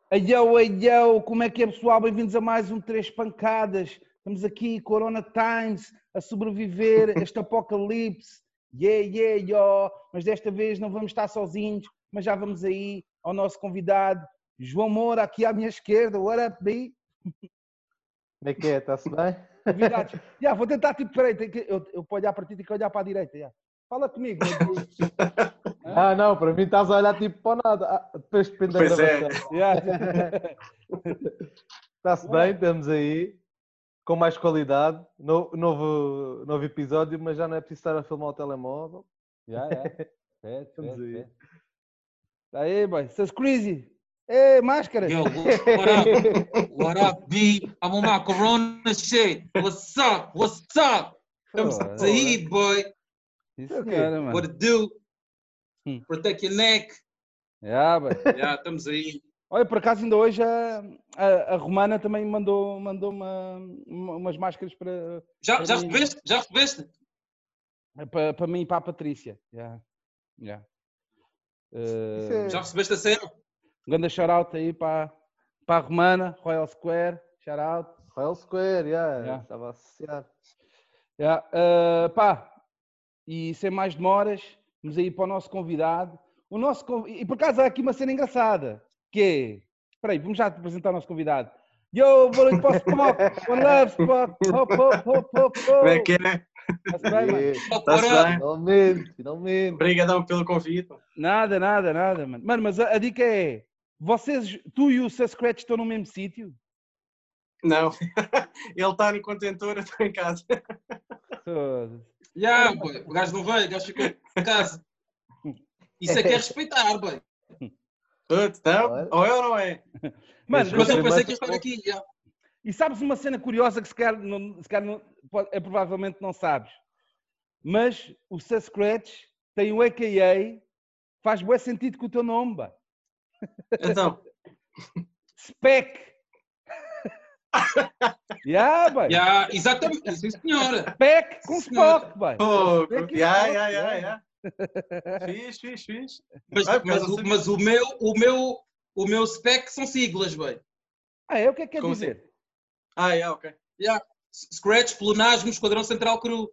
Yo, como é que é, pessoal? Bem-vindos a mais um Três Pancadas. Estamos aqui, Corona Times, a sobreviver este apocalipse. Yo. Mas desta vez não vamos estar sozinhos, mas já vamos aí ao nosso convidado, João Moura, aqui à minha esquerda. What up, B? Como é que é? Está-se bem? Convidados. Vou tentar, tipo, peraí, eu para olhar para ti, tenho que olhar para a direita. Fala comigo, meu Deus. Não, para mim estás a olhar tipo para nada. Depois depende da gravação. Está-se bem, estamos aí com mais qualidade. Novo episódio, mas já não é preciso estar a filmar o telemóvel. Estamos aí. Aí, boy. Seus crazy. Ei, máscara. Yo, what up, B? I'm on my Corona shit. What's up? Estamos aí, boy. Isso, cara, mano. What it do? Protect your neck. Boy. Estamos aí. Olha, por acaso ainda hoje a Romana também mandou umas máscaras para... Já recebeste? Para mim e para a Patrícia. Já recebeste a cena? Um grande shout-out aí para a Romana, Royal Square, shout-out. Royal Square, estava a associar. E sem mais demoras, vamos aí para o nosso convidado. E por acaso há aqui uma cena engraçada, que é... Espera aí, vamos já apresentar o nosso convidado. Yo, boa noite para o Spock, one love, Spock, hop. Como é que é? Está-se bem, mano? Está-se bem? Finalmente. Obrigadão pelo convite. Nada, mano. Mano, mas a dica é, tu e o Seu Scratch estão no mesmo sítio? Não, ele está no contentor, eu estou em casa. Boy. O gajo não veio, o gajo ficou em casa. Isso é que é respeitar, boy. Não, ou é ou não é? Mano, mas eu pensei que ia estar aqui. E sabes uma cena curiosa que se calhar provavelmente não sabes, mas o Seu Scratch tem um AKA, faz bué sentido com o teu nome, bah. Então. Spec. Boy. Exatamente, sim senhora. Spec com Spock, boy. Fiz. Mas o meu spec são siglas, boy. O que é que quer dizer? Ok. Scratch, Plunasmo, Esquadrão Central Cru.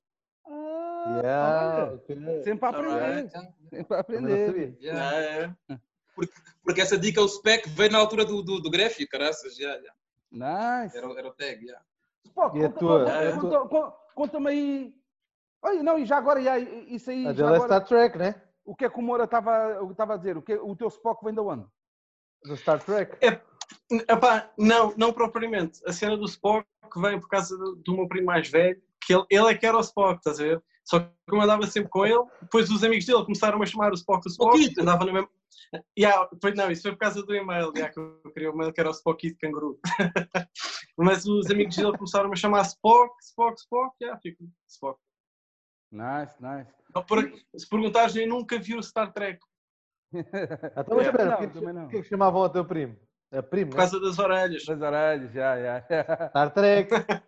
Okay. Sempre a aprender. Porque essa dica, o spec, veio na altura do gráfico, caraças. Nice. Era o tag, Spock, conta-me aí. Olha, não, e já agora, isso aí... Já agora, Star Trek, né? O que é que o Moura estava a dizer? O teu Spock vem de onde? Do Star Trek? Não propriamente. A cena do Spock vem por causa do meu primo mais velho, que ele é que era o Spock, estás a ver? Só que eu andava sempre com ele, depois os amigos dele começaram a chamar o Spock de Spock, andava no mesmo... isso foi por causa do e-mail, que eu queria o e-mail que era o Spock de canguru. Mas os amigos dele começaram a chamar Spock, fico Spock. Nice. Se perguntares, eu nunca vi o Star Trek. Então, mas espera, o que é que chamavam o teu primo? É primo, por causa das orelhas. Das orelhas, já. Star Trek.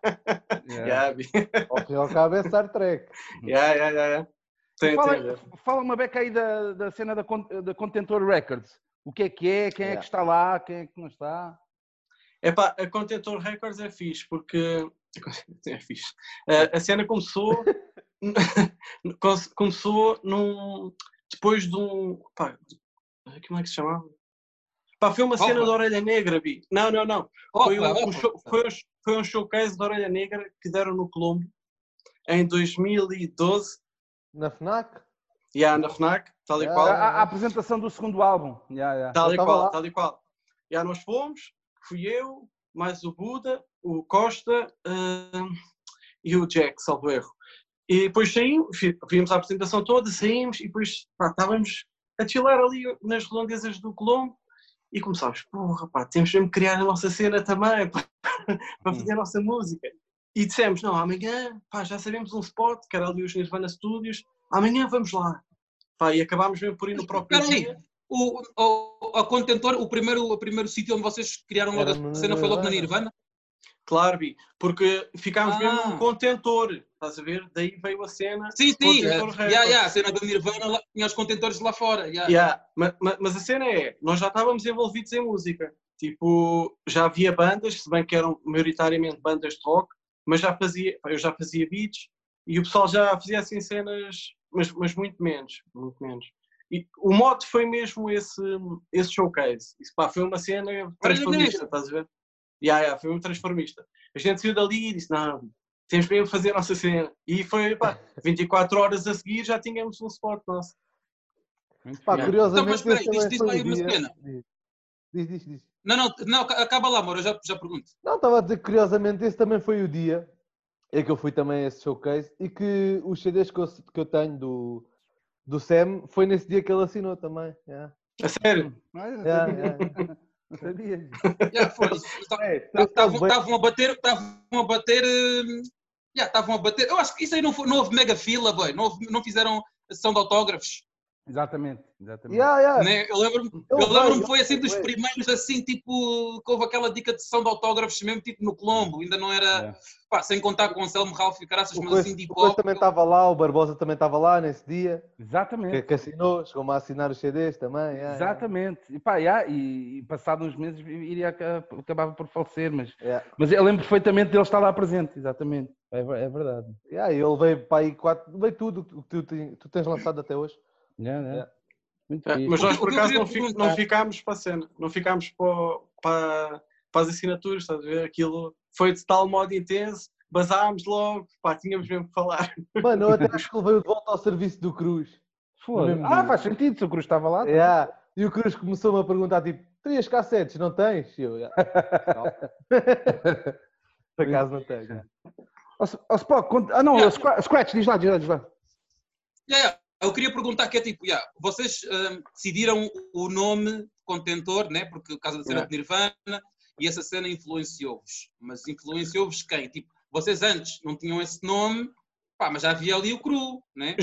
Ao fim e ao cabo é Star Trek. Fala uma beca aí da cena da Contentor Records. O que é? Quem é que está lá? Quem é que não está? A Contentor Records é fixe, porque... É fixe. A cena começou... depois de um... como é que se chamava? Foi uma cena da Orelha Negra, Bi. Não. Foi um showcase da Orelha Negra que deram no Colombo em 2012. Na FNAC? Na FNAC, tal e qual. A apresentação do segundo álbum. Tal e qual. Nós fomos, fui eu, mais o Buda, o Costa e o Jack, salvo erro. E depois vimos a apresentação toda, saímos e depois estávamos a chilar ali nas redondezas do Colombo e começámos, temos mesmo que criar a nossa cena também para fazer a nossa música. E dissemos, não, amanhã, já sabemos um spot, que era ali os Nirvana Studios, amanhã vamos lá. E acabámos mesmo por ir no próprio dia. A Contentor, o primeiro sítio onde vocês criaram logo a cena foi logo na Nirvana? Claro, Bi, porque ficámos mesmo Ah. num contentor, estás a ver? Daí veio a cena. Sim, Contentor Records. a cena do Nirvana tinha os contentores lá fora. Mas a cena é, nós já estávamos envolvidos em música. Tipo, já havia bandas, se bem que eram maioritariamente bandas de rock, mas eu já fazia beats e o pessoal já fazia assim cenas, mas muito menos, muito menos. E o mote foi mesmo esse showcase. Isso, pá, foi uma cena transformista, estás a ver? Foi um transformista. A gente saiu dali e disse, não, temos mesmo que fazer a nossa cena. E foi, pá, 24 horas a seguir já tínhamos um spot nosso. Pá, Então, curiosamente, mas espera aí, esse também diz foi aí o uma dia... cena. Diz. Não, acaba lá, amor, eu já pergunto. Não, estava a dizer que, curiosamente, esse também foi o dia em que eu fui também a esse showcase e que os CDs que eu tenho do Sam foi nesse dia que ele assinou também. Yeah. A sério? Não Yeah, sabia. yeah. Não sabia. Estavam a bater. Estavam a bater. Eu acho que isso aí não houve mega fila, boy. Não fizeram sessão de autógrafos. Exatamente. Né? Eu lembro-me que foi assim dos primeiros, assim, tipo, que houve aquela dica de sessão de autógrafos mesmo, tipo no Colombo. Ainda não era, pá, sem contar com o Anselmo Ralph e caraças, mas assim de O Coisa também estava lá, o Barbosa também estava lá nesse dia. Exatamente. Que assinou, chegou-me a assinar os CDs também. Exatamente. E pá, e passados uns meses acabava por falecer, mas eu lembro perfeitamente dele estar lá presente, exatamente. É verdade. Ele veio para aí veio tudo o que tu tens lançado até hoje. Muito mas nós por acaso não perguntar... ficámos para a cena, não ficámos para as assinaturas, estás a ver? Aquilo foi de tal modo intenso, basámos logo, pá, tínhamos mesmo que falar. Mano, eu até acho que ele veio de volta ao serviço do Cruz. Faz sentido, se o Cruz estava lá. E o Cruz começou-me a perguntar, tipo, terias cassetes, não tens? E eu, não. Por acaso não tenho. Spock, Scratch, diz lá. Eu queria perguntar que é tipo, vocês decidiram o nome contentor, né? Porque o caso da cena de Nirvana, e essa cena influenciou-vos. Mas influenciou-vos quem? Tipo, vocês antes não tinham esse nome, pá, mas já havia ali o Cru, né?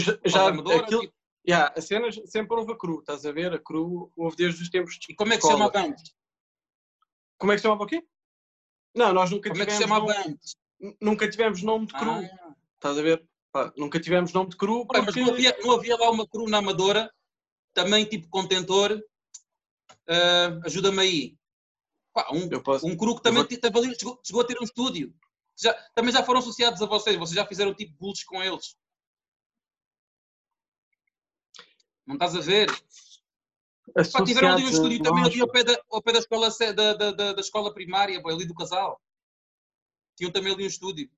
A cena sempre houve a Cru, estás a ver? A Cru houve desde os tempos de E como é que se chamava antes? Como é que se chamava o quê? Não, nós nunca como tivemos é que se chamava antes? Nunca tivemos nome de Cru. Estás a ver? Pá, nunca tivemos nome de Cru porque... Mas não havia lá uma Cru na Amadora, também tipo contentor, ajuda-me aí. Pá, um Cru que também chegou a ter um estúdio. Também já foram associados a vocês já fizeram tipo bulls com eles. Não estás a ver? Pá, tiveram ali um estúdio também ali ao pé da escola, da escola primária, ali do Casal. Tinham também ali um estúdio.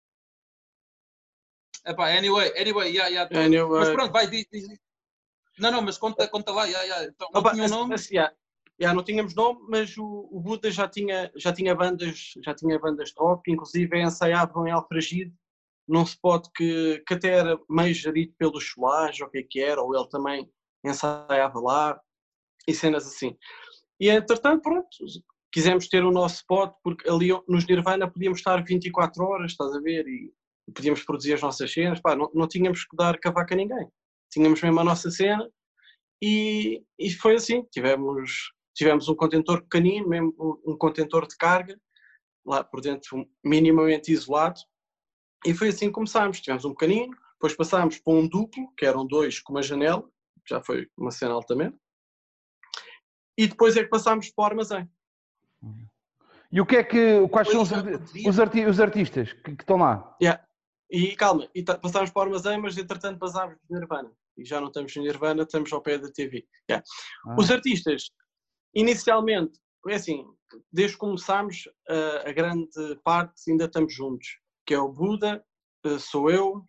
Epá, anyway, mas pronto, vai, diz. Não, mas conta lá, Então, não tinha nome? Não tínhamos nome, mas o Buda já tinha bandas de rock, inclusive ensaiavam em Alfragide, num spot que até era meio gerido pelo Soares, ou o que era, ou ele também ensaiava lá, e cenas assim. E entretanto, pronto, quisemos ter o nosso spot, porque ali nos Nirvana podíamos estar 24 horas, estás a ver, e podíamos produzir as nossas cenas, pá, não tínhamos que dar cavaco a ninguém. Tínhamos mesmo a nossa cena, e foi assim, tivemos um contentor pequenino, mesmo um contentor de carga, lá por dentro minimamente isolado, e foi assim que começámos. Tivemos um pequenino, depois passámos para um duplo, que eram 2 com uma janela, já foi uma cena altamente, e depois é que passámos para o armazém. E quais são os artistas que estão lá? E calma, passámos para o armazém, mas entretanto passámos de Nirvana. E já não estamos em Nirvana, estamos ao pé da TV. Os artistas, inicialmente, é assim, desde que começámos, a grande parte ainda estamos juntos, que é o Buda, sou eu.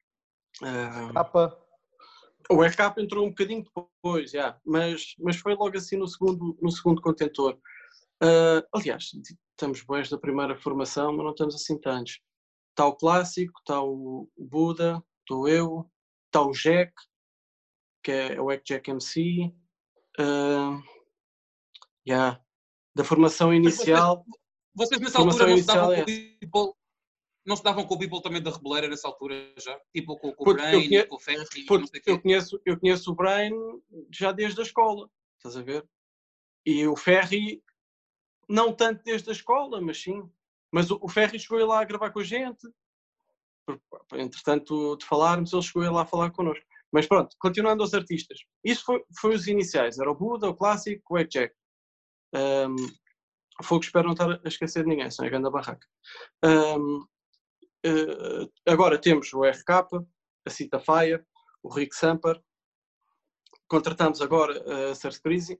O RK entrou um bocadinho depois, mas foi logo assim no segundo contentor. Aliás, estamos bons da primeira formação, mas não estamos assim tantos. Está o Clássico, está o Buda, estou eu, está o Jack, que é o Jack MC. Da formação inicial. Vocês nessa altura não se davam com o People também da Rebeleira nessa altura já? Tipo com o Brain, com o Ferry, não sei o quê. Eu conheço o Brain já desde a escola, estás a ver? E o Ferry, não tanto desde a escola, mas sim. Mas o Ferry chegou a ir lá a gravar com a gente. Entretanto, de falarmos, ele chegou a ir lá a falar connosco. Mas pronto, continuando aos artistas. Isso foi os iniciais. Era o Buda, o Clássico, o Jack. Fogo, espero não estar a esquecer de ninguém, senão é grande a barraca. Agora temos o RK, a Cita Fire, o Rick Samper. Contratamos agora a Cersei Crise.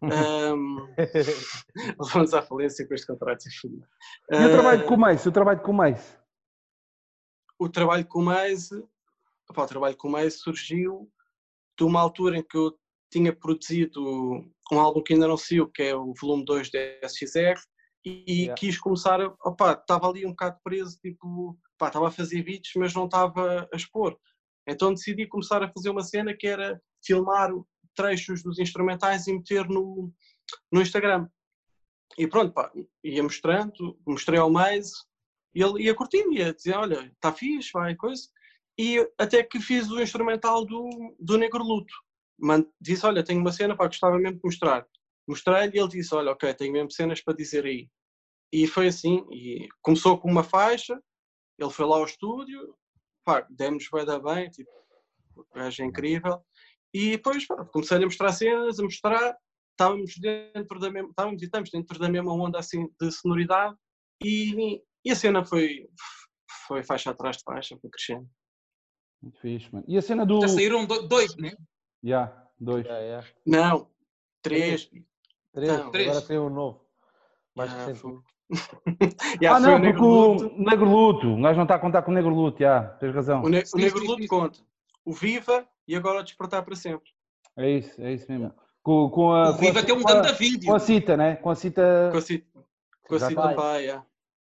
Levamos à falência com este contrato. E o trabalho com o Mace? O trabalho com o Mace? O trabalho com o Mace surgiu de uma altura em que eu tinha produzido um álbum que ainda não saiu, que é o volume 2 da SXR, e quis começar estava ali um bocado preso, tipo, estava a fazer beats, mas não estava a expor. Então decidi começar a fazer uma cena que era filmar trechos dos instrumentais e meter no Instagram. E pronto, ia mostrando, mostrei ao Maze, e ele ia curtindo, ia dizer, olha, está fixe, vai, coisa. E até que fiz o instrumental do Negro Luto. Disse, olha, tenho uma cena, gostava mesmo de mostrar. Mostrei-lhe e ele disse, olha, ok, tenho mesmo cenas para dizer aí. E foi assim, e começou com uma faixa, ele foi lá ao estúdio, demos bem, tipo, o gajo é incrível. E depois comecei a mostrar cenas, estávamos dentro da mesma onda assim de sonoridade e a cena foi faixa atrás de faixa, foi crescendo. Muito fixe, mano. E a cena do... Já saíram dois, né? Já, dois. Não, três. Então, três. Agora tem um novo. Mais recente. Foi não, o Negro porque Luto. o Negro Luto, o gajo não está a contar com o Negro Luto, tens razão. O Negro Luto conta. O Viva e agora o Despertar para Sempre. É isso mesmo. O Viva tem um grande vídeo. Com a Cita, né? Com a Cita Pai,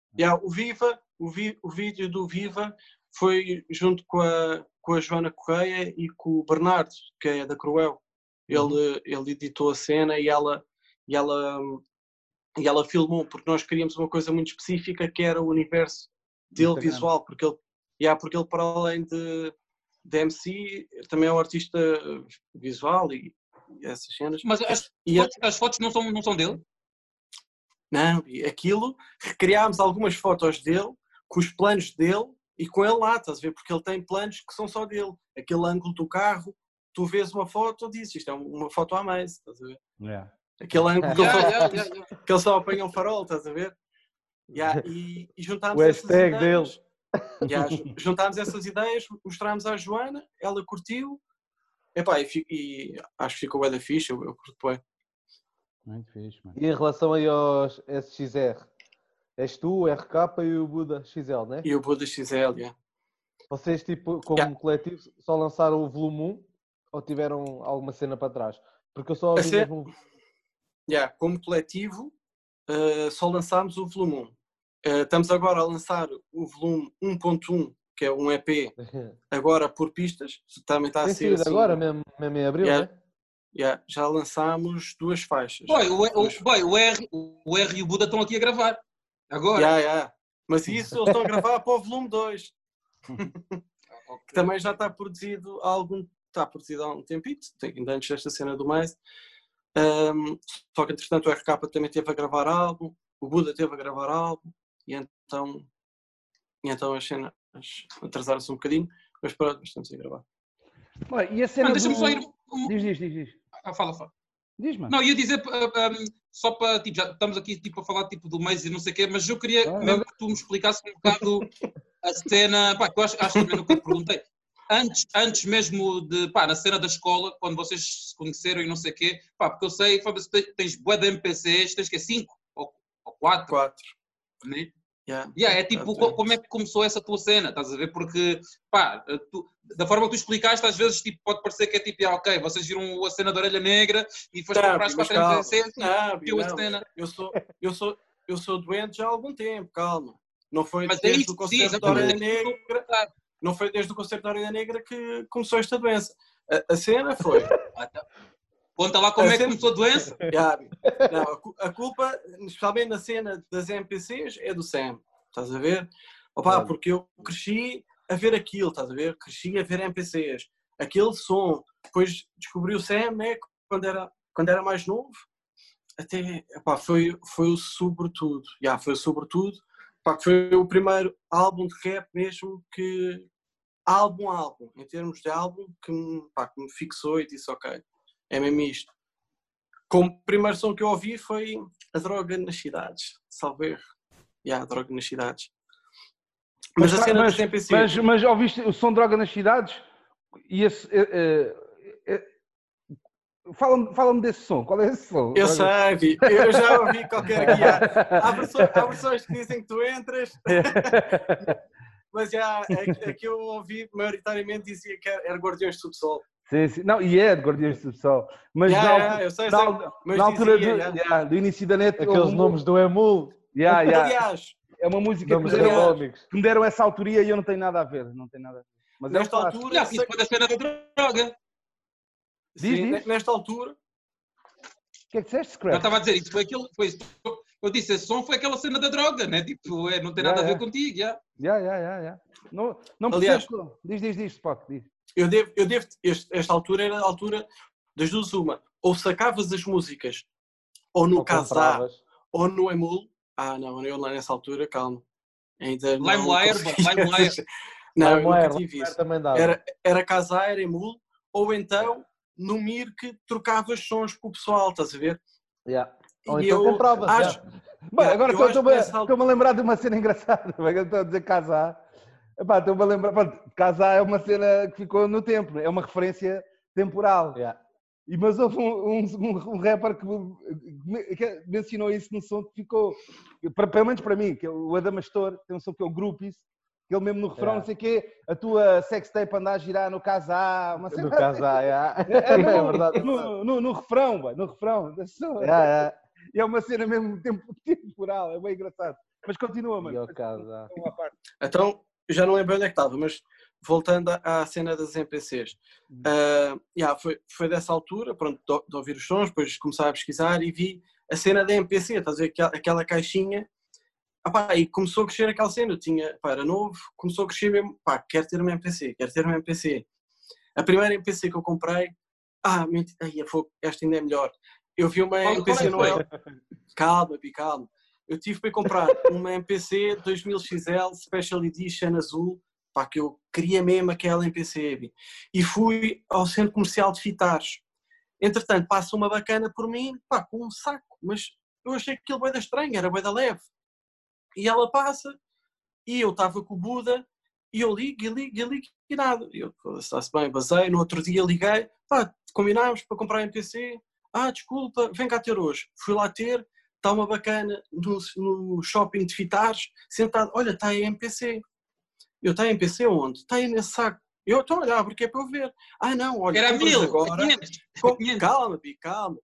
o vídeo do Viva foi junto com a Joana Correia e com o Bernardo, que é da Cruel. Ele editou a cena e ela filmou, porque nós queríamos uma coisa muito específica, que era o universo dele Instagram. Visual, porque ele para além de MC, também é um artista visual e essas cenas. Mas as fotos não são dele? Não, aquilo, recriámos algumas fotos dele, com os planos dele e com ele lá, estás a ver? Porque ele tem planos que são só dele. Aquele ângulo do carro, tu vês uma foto e dizes, isto é uma foto a mais, estás a ver? Aquele ângulo que ele só apanha um farol, estás a ver? E juntámos essas ideias. Juntámos essas ideias, mostrámos à Joana, ela curtiu, e acho que ficou bem da ficha, eu curto bem. Muito fixe, mano. E em relação aí aos SXR, és tu, o RK e o Buda XL, né? E o Buda XL, Vocês, tipo, como coletivo, só lançaram o volume 1 ou tiveram alguma cena para trás? Porque eu só ouvi mesmo... Como coletivo, só lançámos o volume 1. Estamos agora a lançar o volume 1.1, que é um EP, agora por pistas. Também está a ser assim... agora, mesmo em abril, né? Já lançámos 2 faixas. O R e o Buda estão aqui a gravar. Agora. Mas isso eles estão a gravar para o volume 2. Que também já está produzido há um tempinho, ainda antes desta cena do mais. Só que entretanto o RK também teve a gravar álbum, o Buda teve a gravar álbum, e então as cenas atrasaram-se um bocadinho, mas pronto, estamos a gravar. E a cena deixa-me só ir... Diz. Fala. Diz, mano. Não, ia dizer só para, tipo, já estamos aqui tipo, a falar tipo, do mês e não sei o quê, mas eu queria mesmo que tu me explicasses um bocado a cena, que eu acho que também nunca te perguntei. Antes mesmo de, na cena da escola, quando vocês se conheceram e não sei o quê, porque eu sei, tens bué de MPCs, tens que 5 ou 4? 4. Né? É tipo, como é que começou essa tua cena, estás a ver? Porque, da forma que tu explicaste, às vezes tipo, pode parecer que é tipo, ok, vocês viram a cena da Orelha Negra e foste comprar as 4 MPCs a cena. Eu sou doente já há algum tempo, calma. Não foi mas desde o concerto da Orelha Negra... Não foi desde o concerto da Orelha Negra que começou esta doença. A cena foi... Conta lá como é que começou a doença. Não, a culpa, especialmente na cena das MPCs, é do Sam. Estás a ver? Porque eu cresci a ver aquilo, estás a ver? Cresci a ver MPCs. Aquele som. Depois descobri o Sam, né? Quando era mais novo. Até, foi o sobretudo. Foi o sobretudo. Pá, que foi o primeiro álbum de rap mesmo que... Álbum, em termos de álbum, que me fixou e disse, ok, é mesmo isto. Como primeiro som que eu ouvi foi A Droga nas Cidades, salvo erro. A Droga nas Cidades. Mas a cena dos MPCs... Mas ouviste o som Droga nas Cidades? E esse... Fala-me desse som, qual é esse som? Eu sei, eu já ouvi qualquer guia. Há versões que dizem que tu entras, mas a que eu ouvi maioritariamente dizia que era Guardiões do Subsolo. Sim. Não, e é de Guardiões do Subsolo. Mas eu sei, mas na altura dizia, do início da net... Aqueles nomes do Emul. Aliás, é uma música que me deram essa autoria e eu não tenho nada a ver. Não tem nada a ver. Mas nesta altura... Isso foi da cena da droga. Diz. Nesta altura... O que é que disseste, Scrap? Eu estava a dizer, eu disse, esse som foi aquela cena da droga, né? Tipo, não tem nada a ver contigo, Não Aliás, diz, Spock, diz. Eu devo, esta altura era a altura das duas uma. Ou sacavas as músicas, ou no Kazaa, ou no Emul. Não, eu lá nessa altura, calma. Ainda não. LimeWire. Não, eu nunca tive isso. Era Kazaa, era Emul, ou então no Mirk trocavas sons com o pessoal, estás a ver? Ou então compravas. Bem, agora estou-me a lembrar de uma cena engraçada. Estou a dizer Kazaa. Estou-me a lembrar. Kazaa é uma cena que ficou no tempo, é uma referência temporal. Mas houve um rapper que mencionou isso no som que ficou, pelo menos para mim, que é o Adamastor, tem um som que é o Groupies, que ele mesmo no refrão, não sei o quê, a tua sextape anda a girar no Kazaa. No Kazaa, é verdade. No refrão, no refrão. E é uma cena mesmo temporal, é bem engraçado. Mas continua, mano. Então, já não lembro onde é que estava, mas voltando à cena das MPCs. Foi dessa altura, pronto, de ouvir os sons, depois comecei a pesquisar e vi a cena da MPC, estás a ver aquela caixinha. E começou a crescer aquela cena, era novo, começou a crescer mesmo, quero ter uma MPC. A primeira MPC que eu comprei, esta ainda é melhor. Eu vi uma MPC Noel. Calma. Eu tive para comprar uma MPC 2000 XL Special Edition azul, que eu queria mesmo aquela MPC. E fui ao centro comercial de Fitares. Entretanto, passa uma bacana por mim, com um saco, mas eu achei que aquilo bué da estranho, era bué da leve. E ela passa, e eu estava com o Buda, e eu ligo e nada. Eu, está-se bem, basei, no outro dia liguei, combinámos para comprar a MPC, desculpa, vem cá ter hoje. Fui lá ter, está uma bacana no shopping de Fitares, sentado, olha, está aí a MPC. Eu, está a MPC onde? Está aí nesse saco. Eu estou a olhar, porque é para eu ver. Não, olha, era 1000, agora. 500. Calma.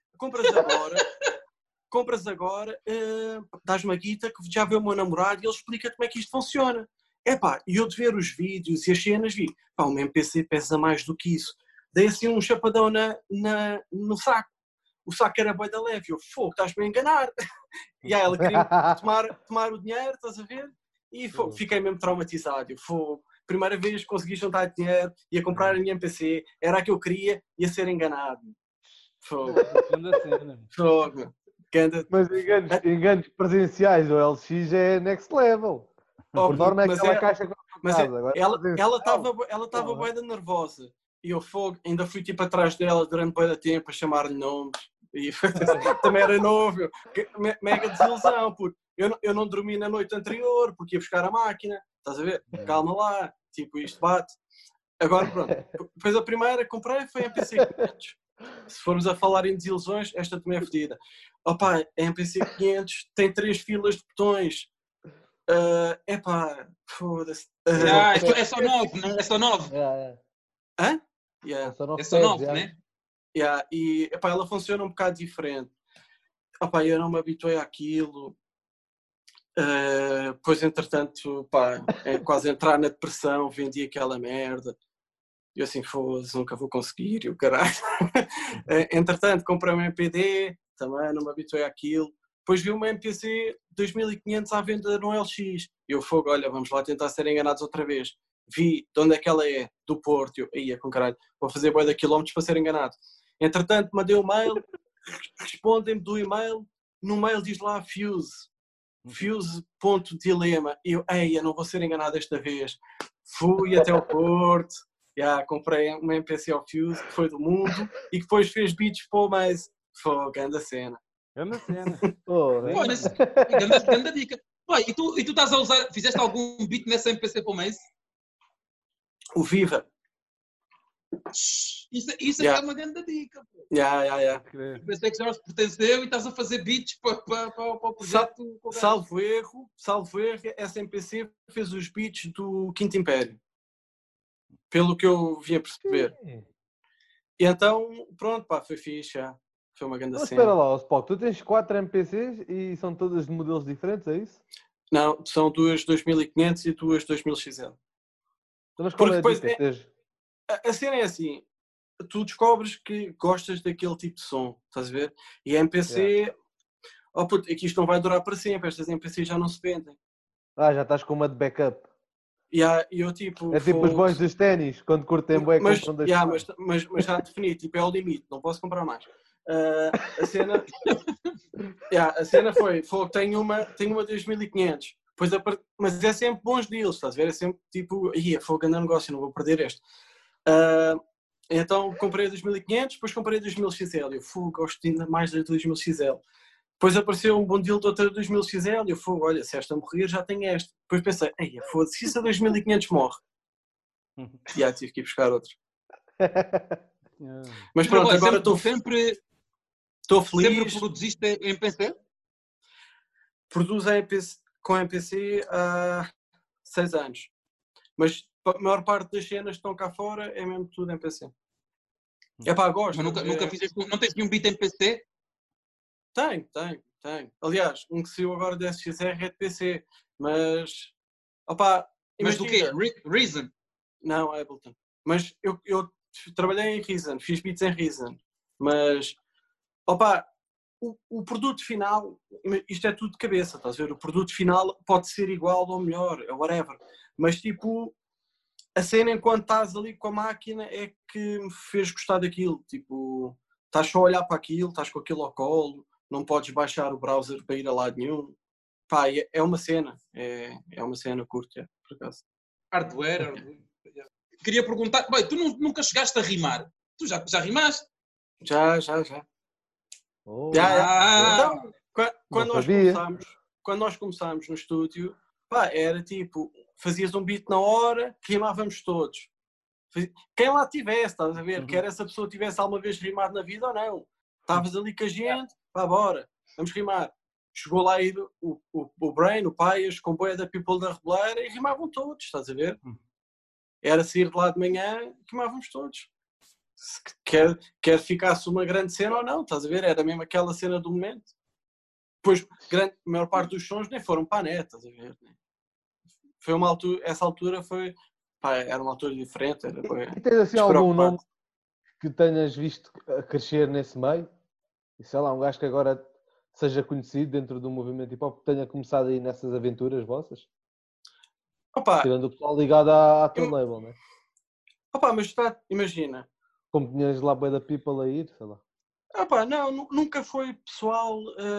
Compras agora, dás-me a guita que já vê o meu namorado e ele explica como é que isto funciona. E eu de ver os vídeos e as cenas vi, uma MPC pesa mais do que isso. Dei assim um chapadão no saco. O saco era bué da leve. Eu, estás-me a enganar. E aí ela queria tomar o dinheiro, estás a ver? E fiquei mesmo traumatizado. Primeira vez que consegui juntar dinheiro, ia comprar a minha MPC, era a que eu queria, ia ser enganado. Fogo. Mas enganos presenciais do LX é next level. Por norma é aquela caixa com casa. Ela estava bué da nervosa. E eu ainda fui atrás dela durante bué da tempo a chamar-lhe nomes. E também era novo. Mega desilusão, porque eu não dormi na noite anterior porque ia buscar a máquina. Estás a ver? Calma lá. Isto bate. Agora pronto. Depois a primeira comprei foi a MPC 500. Se formos a falar em desilusões, esta também é fedida. A MPC 500 tem 3 filas de botões. Foda-se. É só 9, não é? É só 9. Hã? É só 9, né? E ela funciona um bocado diferente. Eu não me habituei àquilo. Depois, entretanto, é quase entrar na depressão, vendi aquela merda. E eu assim, foda-se, nunca vou conseguir, e o caralho. Entretanto, comprei uma MPD, também não me habituei àquilo. Depois vi uma MPC 2500 à venda no LX. E eu, olha, vamos lá tentar ser enganados outra vez. Vi de onde é que ela é, do Porto. Eu, ia com caralho, vou fazer bué de quilómetros para ser enganado. Entretanto, mandei o mail, respondem-me do e-mail, no mail diz lá Fuse. Fuse.dilema. E eu não vou ser enganado desta vez. Fui até o Porto, comprei uma MPC ao Fuse, que foi do mundo, e que depois fez beats para o mais. Foi grande cena. Grande cena. Olha, grande dica. Pá, e tu estás a usar, fizeste algum beat nessa MPC para o mês? O Viva. Isso é uma grande dica. Pensei que já os pertenceu e estás a fazer beats para o projeto. Salvo erro, essa MPC fez os beats do Quinto Império. Pelo que eu vim a perceber. E então, pronto, pá, foi fixe, já. Foi uma grande cena. Espera lá, Spock, tu tens 4 MPCs e são todas de modelos diferentes, é isso? Não, são duas 2500 e duas 2000 XL. Então, mas qual é a depois dica? a cena é assim, tu descobres que gostas daquele tipo de som, estás a ver? E a MPC, oh puto, é que isto não vai durar para sempre, estas MPCs já não se vendem. Já estás com uma de backup. E eu tipo... É tipo os boys dos ténis, quando curtem bué compram dois. Mas já defini, tipo, é o limite, não posso comprar mais. A cena foi tenho uma 2500, mas é sempre bons deals, estás a ver? É sempre tipo, foi um grande negócio, não vou perder este. Então comprei a 2500, depois comprei a 2000 XL. Eu gosto ainda mais da 2000 XL. Depois apareceu um bom deal de outra 2000 XL. Eu olha, se esta morrer, já tenho esta. Depois pensei, foda-se, se essa 2500 morre. Tive que ir buscar outra. Mas pronto, agora estou feliz. Sempre produziste em PC? Produzo com a MPC há 6 anos. Mas a maior parte das cenas que estão cá fora é mesmo tudo em PC. Gosto. Mas nunca fizeste, não tens nenhum beat em PC? Tenho. Aliás, um que saiu agora da SXR é de PC. Mas, mas do quê? Reason? Não, Ableton. Mas eu trabalhei em Reason, fiz beats em Reason. Mas, o produto final, isto é tudo de cabeça, estás a ver? O produto final pode ser igual ou melhor, whatever. Mas, tipo, a cena enquanto estás ali com a máquina é que me fez gostar daquilo. Tipo, estás só a olhar para aquilo, estás com aquilo ao colo, não podes baixar o browser para ir a lado nenhum. É uma cena. É uma cena curta, por acaso. Hardware. Queria perguntar, bem, tu nunca chegaste a rimar? Tu já rimaste? Já. Então, quando nós começámos no estúdio, era tipo, fazias um beat na hora, rimávamos todos. Quem lá tivesse, estás a ver, quer essa pessoa tivesse alguma vez rimado na vida ou não. Estavas ali com a gente, bora, vamos rimar. Chegou lá aí o Brain, o Paias, com boia da People da Reboleira e rimavam todos, estás a ver? Era sair de lá de manhã, rimávamos todos. Quer ficasse uma grande cena ou não, estás a ver? Era mesmo aquela cena do momento. Depois, a maior parte dos sons nem foram para a net, estás a ver? Foi uma altura, essa altura foi, era uma altura diferente. E tens assim algum nome que tenhas visto a crescer nesse meio? E sei lá, um gajo que agora seja conhecido dentro do movimento hip hop, que tenha começado aí nessas aventuras vossas? Tirando o pessoal ligado à tua label, né? Mas imagina. Como tinhas lá bué da people a ir, sei lá. Não, nunca foi pessoal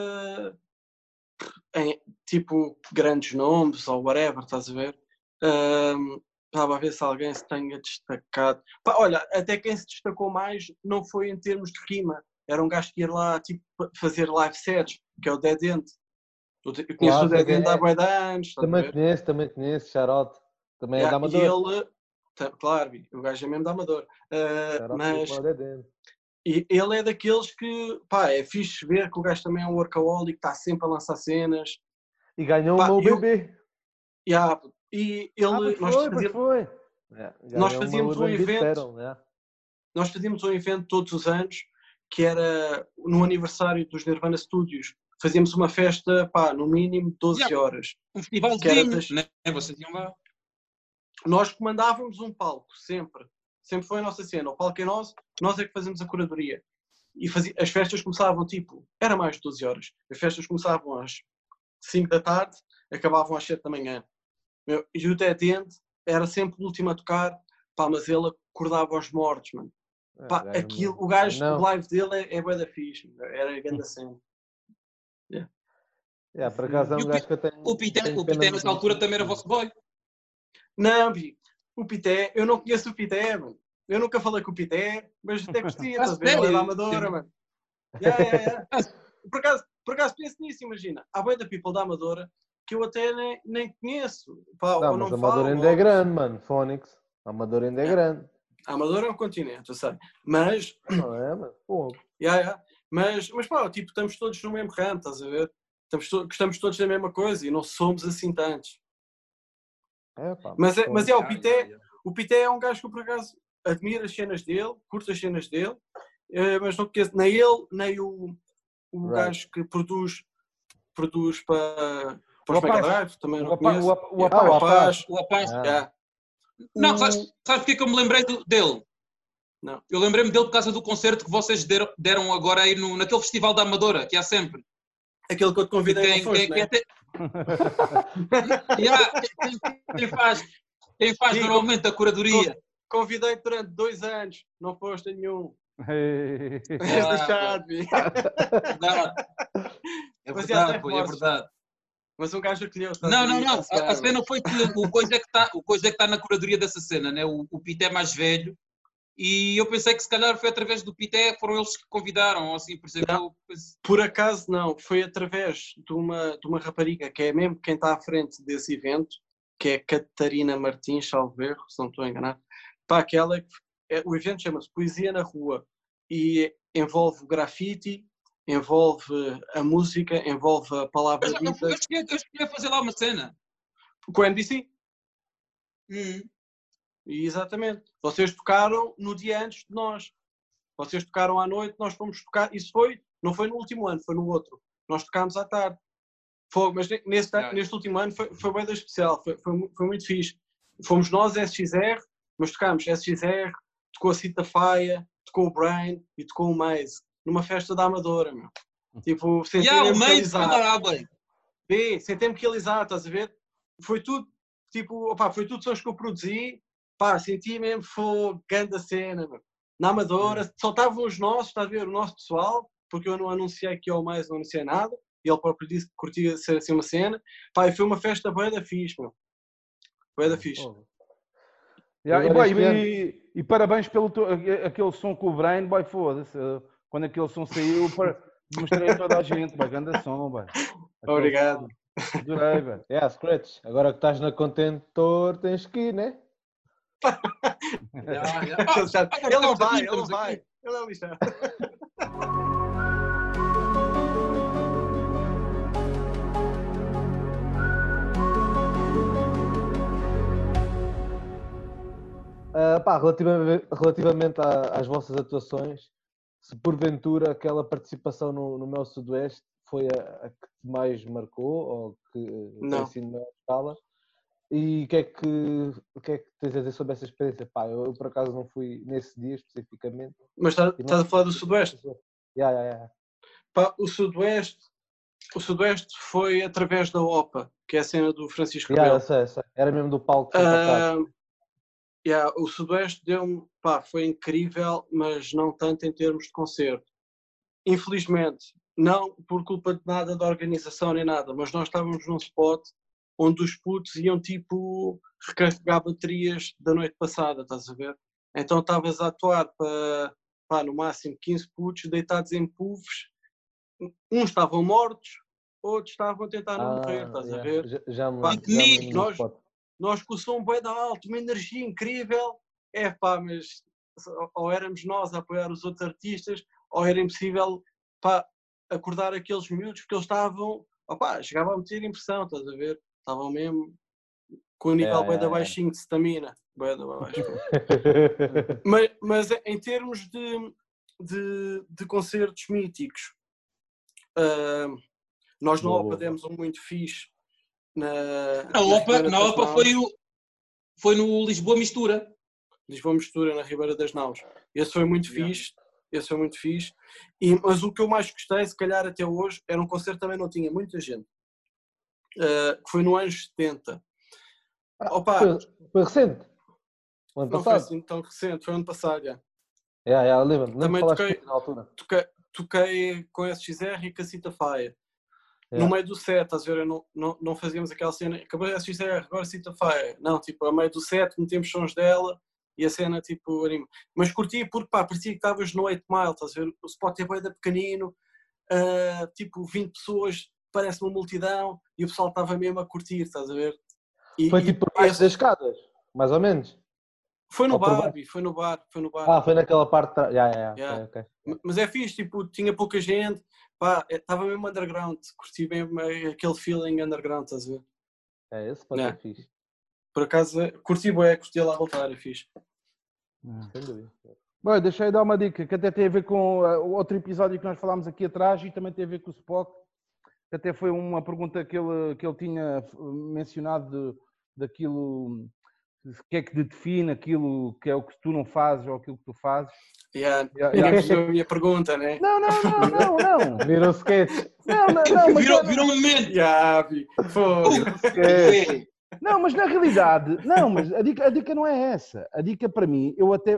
tipo grandes nomes ou whatever, estás a ver? Estava a ver se alguém se tenha destacado. Olha, até quem se destacou mais não foi em termos de rima. Era um gajo que ia lá tipo, fazer live sets, que é o Dead End. Eu conheço o Dead End há bué de anos. Também conheço, Charote. Também é da Amador. Claro, o gajo é mesmo da Amador. Mas ele é daqueles que, é fixe ver que o gajo também é um workaholic, está sempre a lançar cenas. E ganhou o meu bebê. E ele... Nós fazíamos um evento... Nós fazíamos um evento todos os anos, que era no aniversário dos Nirvana Studios. Fazíamos uma festa, no mínimo 12 horas. Um festivalzinho, né? Vocês iam lá. Nós comandávamos um palco, sempre. Sempre foi a nossa cena. O palco é nosso, nós é que fazemos a curadoria. E as festas começavam, tipo, era mais de 12 horas. As festas começavam às 5 da tarde, acabavam às 7 da manhã. E o Dead End era sempre o último a tocar, mas ele acordava aos mortos, mano. O gajo, o live dele é bué da fixe. Era a grande cena. Por acaso é um gajo que eu tenho. O Pité nessa altura também era vosso boy. Não, o Pité, eu não conheço o Pité, mano. Eu nunca falei com o Pité, mas até gostei, estás a ver? Ele é da Amadora, mano. Por acaso penso nisso, imagina. Há bué da people da Amadora que eu até nem conheço. Pá, Não, ou mas não a Amadora falo, ainda é grande, mano. Fónix. A Amadora ainda é grande. A Amadora é um continente, eu sei. Mas. Não é, mano? Pô. Mas pá, tipo, estamos todos no mesmo ramo, estás a ver? Gostamos todos da mesma coisa e não somos assim tantos. Mas o Pité é um gajo que eu por acaso admiro as cenas dele, curto as cenas dele, mas não conheço nem ele, nem o gajo que produz para os Mega Drive, também não conheço. O Apache. Não, sabes porque que eu me lembrei dele? Não. Eu lembrei-me dele por causa do concerto que vocês deram agora aí naquele festival da Amadora, que há sempre. Aquele que eu te convidei, quem faz normalmente a curadoria. Convidei durante 2 anos, não foste nenhum. És deixado, É verdade, é verdade. Mas um gajo acolheu. Não. A cena foi que o coisa é que está na curadoria dessa cena, né? O Pité mais velho. E eu pensei que se calhar foi através do Pité, foram eles que convidaram, assim, por exemplo. Por acaso não, foi através de uma rapariga que é mesmo quem está à frente desse evento, que é Catarina Martins, salvo erro, se não estou a enganar. Pá, aquela, o evento chama-se Poesia na Rua e envolve grafite, envolve a música, envolve a palavra dita. Eu cheguei a fazer lá uma cena. Com o NBC? Exatamente. Vocês tocaram no dia antes de nós. Vocês tocaram à noite, nós fomos tocar. Isso não foi no último ano, foi no outro. Nós tocámos à tarde. Mas neste último ano foi bem especial, foi muito fixe. Fomos nós, SXR, mas tocámos SXR, tocou a Cita Faia, tocou o Brian e tocou o Maze, numa festa da Amadora, meu. Tipo, senti-me realizado. Senti-me realizado, estás a ver? Foi tudo, tipo, foi tudo sons que eu produzi. Pá, senti mesmo, foi grande cena, meu. Na Amadora, só estavam os nossos, estás a ver, o nosso pessoal, porque eu não anunciei que eu mais não anunciei nada, e ele próprio disse que curtia ser assim uma cena. Pá, e foi uma festa bué da fixe, meu. Bué da fixe. E parabéns pelo aquele som com o Brian, boy, foda-se. Quando aquele som saiu, mostrei a toda a gente, boy, grande som, boy. Obrigado. Adorei, velho. Scratch, agora que estás na Contentor, tens que ir, né? Ele não vai. Ele é lixado. Relativamente às vossas atuações, se porventura aquela participação no Mel Sudoeste foi a que te mais marcou ou que tem sido na escala, e o que é que tens a dizer sobre essa experiência? Pá, eu por acaso não fui nesse dia especificamente. Mas estás a falar do Sudoeste? Pá, o Sudoeste foi através da OPA, que é a cena do Francisco Rebelo. Sei. Era mesmo do palco. O Sudoeste foi incrível, mas não tanto em termos de concerto. Infelizmente, não por culpa de nada da organização nem nada, mas nós estávamos num spot onde os putos iam tipo recarregar baterias da noite passada, estás a ver? Então estavas a atuar para no máximo 15 putos deitados em puffs, uns estavam mortos, outros estavam a tentar não morrer, estás a ver? Nós com o som bué da alto, uma energia incrível, mas ou éramos nós a apoiar os outros artistas, ou era impossível acordar aqueles miúdos, porque eles estavam, chegavam a meter impressão, estás a ver? Estavam mesmo com o nível bué da baixinho de stamina, bué da baixo. mas em termos de concertos míticos, nós na OPA demos um muito fixe. Na OPA foi no Lisboa Mistura. Lisboa Mistura, na Ribeira das Naus. Esse foi muito fixe. Mas o que eu mais gostei, se calhar até hoje, era um concerto que também não tinha muita gente. Que foi no anos 70. Foi recente? O ano não passado? foi assim tão recente, foi ano passado, já. Lembro-me. Também falaste na altura. toquei com a SXR e com a Cita Faia. no meio do set, estás a ver? Não fazíamos aquela cena, acabei de assistir agora Cita Fire. Não, tipo, a meio do set, metemos sons dela e a cena, tipo, anima. Mas curti porque, pá, parecia que estavas no 8 Mile, estás a ver? O spot é bem pequenino, tipo, 20 pessoas, parece uma multidão, e o pessoal estava mesmo a curtir, estás a ver? Foi tipo por baixo das escadas, mais ou menos? Foi no bar, foi no bar. Ah, foi naquela parte de trás. Yeah. Okay. Mas é fixe, tipo, tinha pouca gente, pá, estava mesmo underground, curti mesmo aquele feeling underground, estás a ver? Esse pode ser fixe. Por acaso, curti lá voltar, é fixe. Sem dúvida. Bom, deixa eu dar uma dica, que até tem a ver com o outro episódio que nós falámos aqui atrás e também tem a ver com o Spock, que até foi uma pergunta que ele tinha mencionado daquilo, que é que define aquilo que é o que tu não fazes ou aquilo que tu fazes. Ninguém percebeu a minha pergunta, né? Não. Virou sketch. Não, virou um momento. Foi. Não, mas na realidade, mas a dica não é essa. A dica para mim,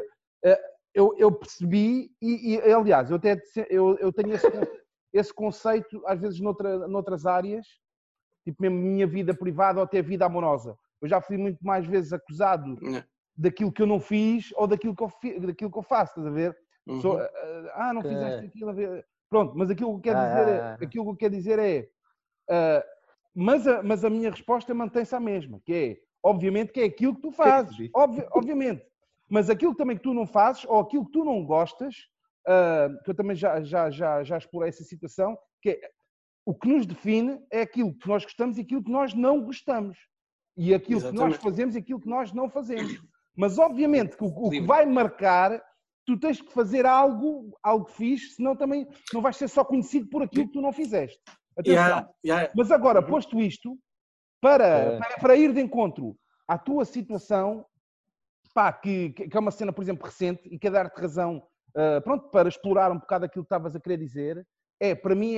eu percebi e aliás, eu tenho esse conceito às vezes noutras áreas, tipo mesmo minha vida privada ou até vida amorosa. Eu já fui muito mais vezes acusado daquilo que eu não fiz ou daquilo que eu faço, estás a ver? Uhum. Não fizeste aquilo. Pronto, mas aquilo que eu quero dizer é mas a minha resposta mantém-se a mesma, que é, obviamente, que é aquilo que tu fazes, obviamente. Mas aquilo também que tu não fazes ou aquilo que tu não gostas, que eu também já explorei essa situação, que é o que nos define é aquilo que nós gostamos e aquilo que nós não gostamos. E aquilo que nós fazemos e aquilo que nós não fazemos. Mas, obviamente, que o que vai marcar, tu tens que fazer algo fixe, senão também não vais ser só conhecido por aquilo que tu não fizeste. Atenção. Mas agora, posto isto, para ir de encontro à tua situação, pá, que é uma cena, por exemplo, recente, e quer dar-te razão, para explorar um bocado aquilo que estavas a querer dizer, para mim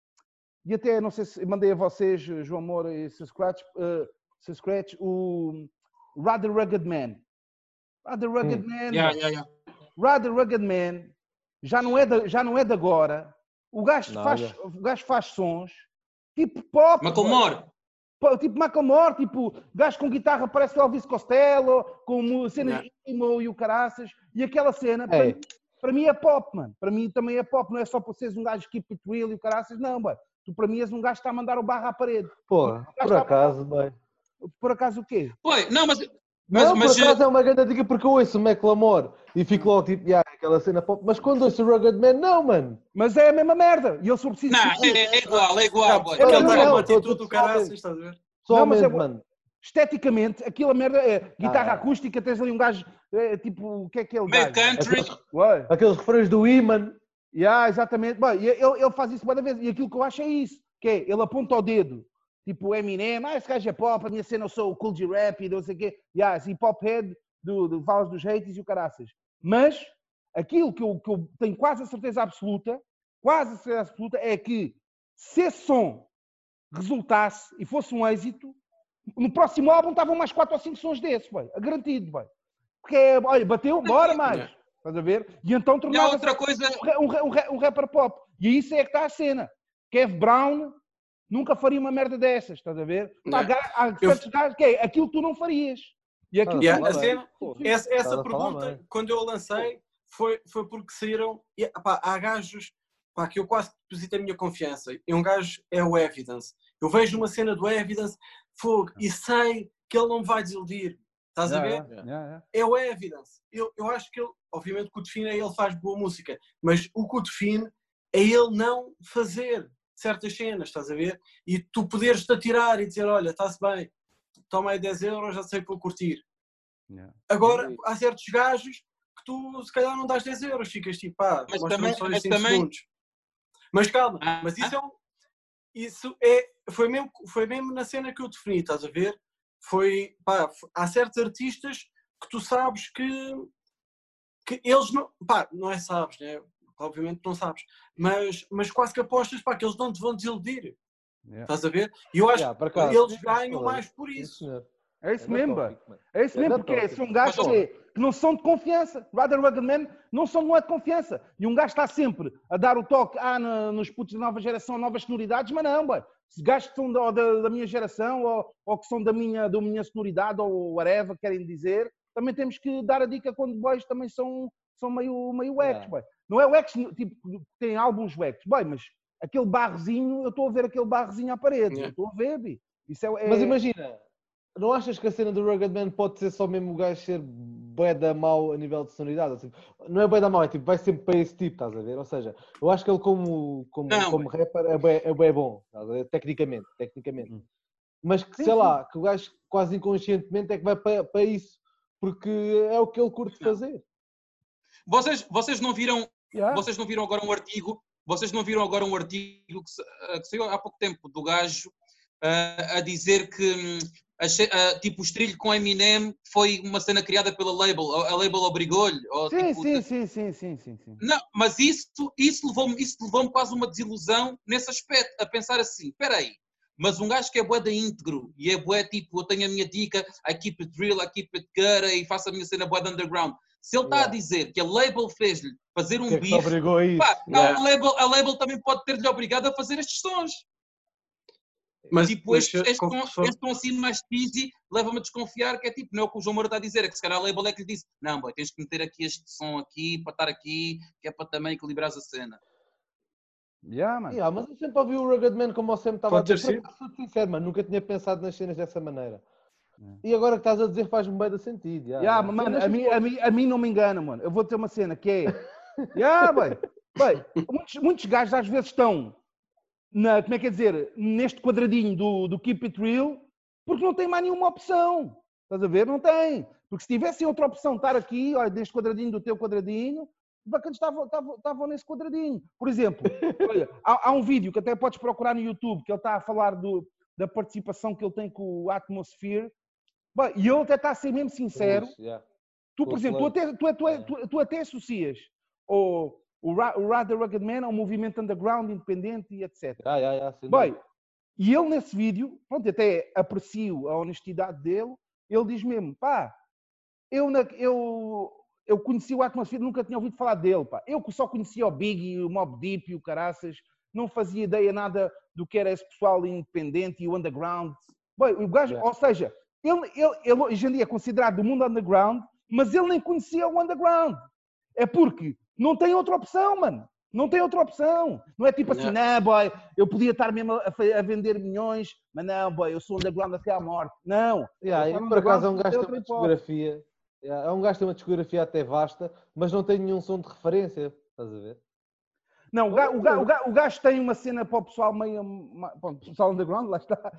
e até, não sei se mandei a vocês, João Moura e Sr. Scratch, o Rather Rugged Man. Rather Rugged Man. Rather Rugged Man já não é de agora. O gajo faz sons tipo pop. Macklemore. Tipo Macklemore, tipo gajo com guitarra parece o Elvis Costello, com cenas de emo e o caraças. E aquela cena, para mim é pop, mano. Para mim também é pop. Não é só por seres um gajo keep it real e o caraças. Não, mano. Tu para mim és um gajo que está a mandar o barro à parede. Porra, por acaso, bem. Por acaso o quê? Foi, não, mas por acaso é uma grande dica porque eu ouço o Macklemore e fico logo tipo, aquela cena pop, mas quando ouço o Rugged Man, não, mano. Mas é a mesma merda. E eu sou preciso... Não, é igual. Ele está com atitude do caralho, estás a ver? Somente, mano. Esteticamente, aquilo a merda é guitarra acústica, tens ali um gajo, tipo, o que é que ele meio country. Aqueles refrões do Iman. Exatamente. Bom, ele faz isso várias vezes. E aquilo que eu acho é isso. Que é, ele aponta o dedo. Tipo, Eminem, esse gajo é pop, a minha cena eu sou o Cool G Rap e não sei o quê. Assim, pop head do Valas dos Hates e o caraças. Mas, aquilo que eu tenho quase a certeza absoluta, é que se esse som resultasse e fosse um êxito, no próximo álbum estavam mais 4 ou 5 sons desses, garantido, porque olha, bateu, bora mais. Estás a ver? E então tornava outra coisa... um rapper pop. E isso é que está a cena. Kev Brown nunca faria uma merda dessas, estás a ver? Há certos gajos que é aquilo que tu não farias. E aquilo essa pergunta, quando eu a lancei, foi porque saíram... há gajos que eu quase deposito a minha confiança. E um gajo é o Evidence. Eu vejo uma cena do Evidence, fogo, e sei que ele não me vai desiludir. Estás a ver? É o Evidence. Eu acho que ele, obviamente, o que o define é ele faz boa música, mas o que o define é ele não fazer certas cenas, estás a ver? E tu poderes-te atirar e dizer, olha, está-se bem, toma aí 10 euros, já sei que vou curtir. Agora, há certos gajos que tu, se calhar, não dás 10 euros, ficas tipo, mas também, segundos. Mas calma, mas foi mesmo na cena que eu defini, estás a ver? Há certos artistas que tu sabes que eles não... não é sabes, né? Obviamente não sabes. Mas quase que apostas que eles não te vão desiludir. Estás a ver? E eu acho que eles ganham mais por isso. É isso mesmo, é isso mesmo, porque são gajos que não são de confiança. Rather Rugged Men não é de confiança. E um gajo está sempre a dar o toque nos putos da nova geração, novas sonoridades, mas não, boy. Se gajos que são da minha geração ou que são da minha sonoridade ou whatever, querem dizer, também temos que dar a dica quando boys também são meio wacks, boy. Não é wacks, tipo, tem álbuns wacks, boy, mas aquele barrozinho, eu estou a ver aquele barrozinho à parede, eu estou a ver, bi. Isso Mas imagina, não achas que a cena do Rugged Man pode ser só mesmo o gajo ser bué da mau a nível de sonoridade? Assim, não é bué da mau, é tipo, vai sempre para esse tipo, estás a ver? Ou seja, eu acho que ele como rapper é bué bom, estás a ver? Tecnicamente. Mas que, sei lá, que o gajo quase inconscientemente é que vai para isso, porque é o que ele curte fazer. Vocês não viram agora um artigo? Vocês não viram agora um artigo que saiu há pouco tempo do gajo a dizer que tipo o estrilho com Eminem foi uma cena criada pela label, a label obrigou-lhe? Sim. Não, mas isso levou-me quase uma desilusão nesse aspecto, a pensar assim, espera aí, mas um gajo que é bué da íntegro e é bué tipo, eu tenho a minha dica, I keep it real, I keep it gutter e faço a minha cena bué da underground. Se ele está a dizer que a label fez-lhe fazer um beef, a label também pode ter-lhe obrigado a fazer estes sons. Mas tipo, este tom assim mais cheesy leva-me a desconfiar que é tipo, não é o que o João Moura está a dizer, é que se calhar a label é que lhe disse, não, boy, tens que meter aqui este som aqui, para estar aqui, que é para também equilibrar a cena. Mas eu sempre ouvi o Rugged Man como eu sempre estava a dizer. Sou sincero, mano, nunca tinha pensado nas cenas dessa maneira. E agora que estás a dizer faz-me bem de sentido. Mano, a mim não me engana, mano. Eu vou ter uma cena que é... muitos gajos às vezes estão como é que é dizer, neste quadradinho do Keep It Real, porque não tem mais nenhuma opção. Estás a ver? Não tem. Porque se tivessem outra opção, estar aqui, olha, neste quadradinho do teu quadradinho, bacanas estavam nesse quadradinho. Por exemplo, olha, há um vídeo que até podes procurar no YouTube, que ele está a falar da participação que ele tem com o Atmosphere. Bem, e ele até está a ser mesmo sincero. Tu, por exemplo, tu até associas o Rather Rugged Man ao movimento underground, independente e etc. Bem, e ele nesse vídeo, pronto, até aprecio a honestidade dele, ele diz mesmo, pá, eu conheci o Atmosphere, nunca tinha ouvido falar dele, pá. Eu só conhecia o Biggie, o Mobb Deep e o caraças, não fazia ideia nada do que era esse pessoal independente e o underground. Bem, o gajo, ou seja, ele hoje em dia é considerado do mundo underground, mas ele nem conhecia o underground. É porque não tem outra opção, mano. Não tem outra opção. Não é tipo assim, não, boy, eu podia estar mesmo a vender milhões, mas não, boy, eu sou underground até à morte. Não. Por acaso é um gajo que tem uma discografia. É um gajo que tem uma discografia até vasta, mas não tem nenhum som de referência. Estás a ver? Não, o gajo tem uma cena para o pessoal meio... Para o pessoal underground, lá está.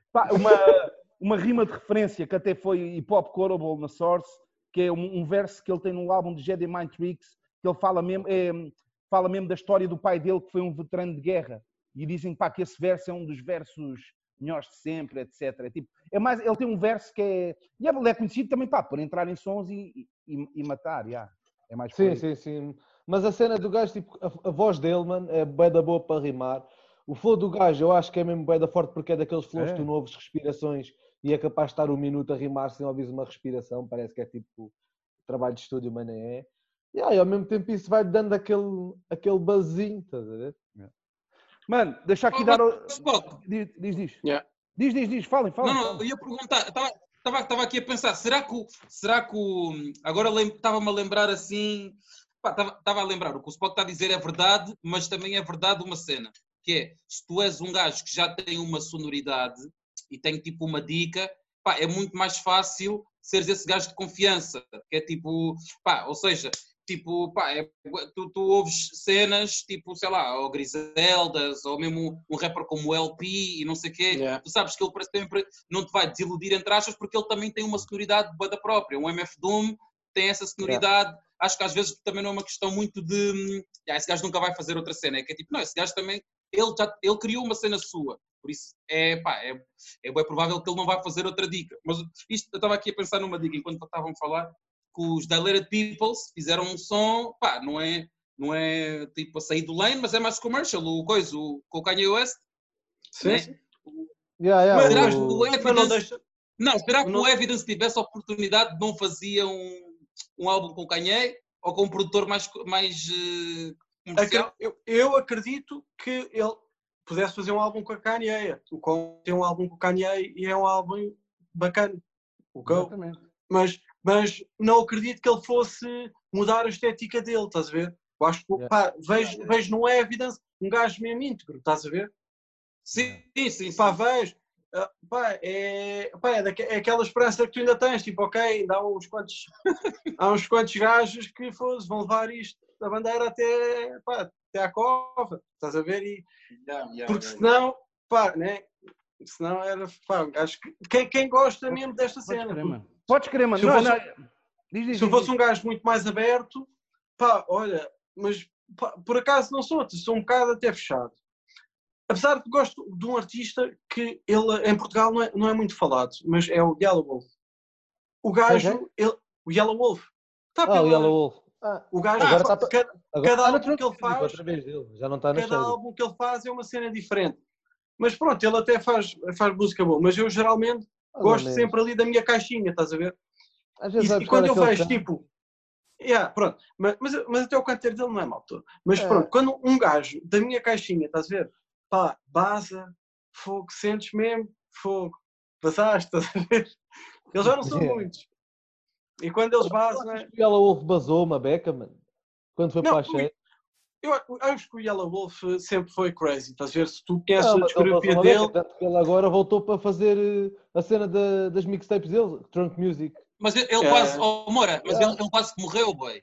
Uma rima de referência que até foi Hip Hop Quotable na Source, que é um verso que ele tem no álbum de Jedi Mind Tricks, que ele fala mesmo da história do pai dele, que foi um veterano de guerra. E dizem que esse verso é um dos versos melhores de sempre, etc. Ele tem um verso que é... E ele é conhecido também por entrar em sons e matar. É mais sim. Mas a cena do gajo, tipo, a voz dele, mano, é bem da boa para rimar. O flow do gajo, eu acho que é mesmo bem da forte, porque é daqueles flows que tu não ouves respirações e é capaz de estar um minuto a rimar sem ouvir uma respiração. Parece que é tipo trabalho de estúdio, mas não é. E ao mesmo tempo isso vai dando aquele buzzinho, estás a ver? Mano, deixa aqui dar... Diz. Diz, falem. Não, eu ia perguntar, estava aqui a pensar, será que agora estava-me a lembrar assim, estava a lembrar, o que o Spock está a dizer é verdade, mas também é verdade uma cena, que é, se tu és um gajo que já tem uma sonoridade e tem tipo uma dica, é muito mais fácil seres esse gajo de confiança, que é tipo, ou seja... Tipo, tu ouves cenas, tipo, sei lá, ou Griseldas, ou mesmo um rapper como o LP e não sei o quê. Tu sabes que ele para sempre não te vai desiludir, entre aspas, porque ele também tem uma sonoridade da própria. O MF Doom tem essa sonoridade. Acho que às vezes também não é uma questão muito de... esse gajo nunca vai fazer outra cena. É que é tipo, não, esse gajo também... Ele criou uma cena sua. Por isso, é bem provável que ele não vai fazer outra dica. Mas isto, eu estava aqui a pensar numa dica enquanto estavam a falar, que os Dilated Peoples fizeram um som, não é tipo a sair do lane, mas é mais commercial, com o Kanye West. Sim. Mas será que o Evidence... Não, será que o Evidence tivesse a oportunidade não fazia um álbum com Kanye ou com um produtor mais comercial? Eu acredito que ele pudesse fazer um álbum com a Kanye. O Con tem um álbum com o Kanye e é um álbum bacana. O Go. Mas não acredito que ele fosse mudar a estética dele, estás a ver? Eu acho que vejo no Evidence um gajo mesmo íntegro, estás a ver? Sim. Vejo. É aquela esperança que tu ainda tens, tipo, ok, ainda há uns quantos gajos que vão levar isto, a bandeira até à cova, estás a ver? Porque senão, né? Senão era, acho que quem gosta mesmo desta cena. Podes crer, mano. Se eu fosse um gajo muito mais aberto, olha, mas por acaso não sou um bocado até fechado. Apesar de que gosto de um artista que ele em Portugal não é muito falado, mas é o Yellow Wolf. O gajo, o Yellow Wolf. O Yellow Wolf. O gajo, cada álbum que ele faz, cada álbum que ele faz é uma cena diferente. Mas pronto, ele até faz música boa, mas eu geralmente gosto sempre ali da minha caixinha, estás a ver? E quando eu vejo, tipo, pronto, mas até o canteiro dele não é mau todo. Mas pronto, quando um gajo da minha caixinha, estás a ver? Baza, fogo, sentes mesmo, fogo, passaste, estás a ver? Eles já não são muitos. E quando eles basam... O Yellow Wolf basou uma beca, mano. Quando foi para a cheia. Eu acho que o Yellow Wolf sempre foi crazy, estás a ver? Se tu conheces a discografia dele... Ele agora voltou para fazer a cena das mixtapes dele, Trunk Music. Mas ele quase... ele quase que morreu, boy.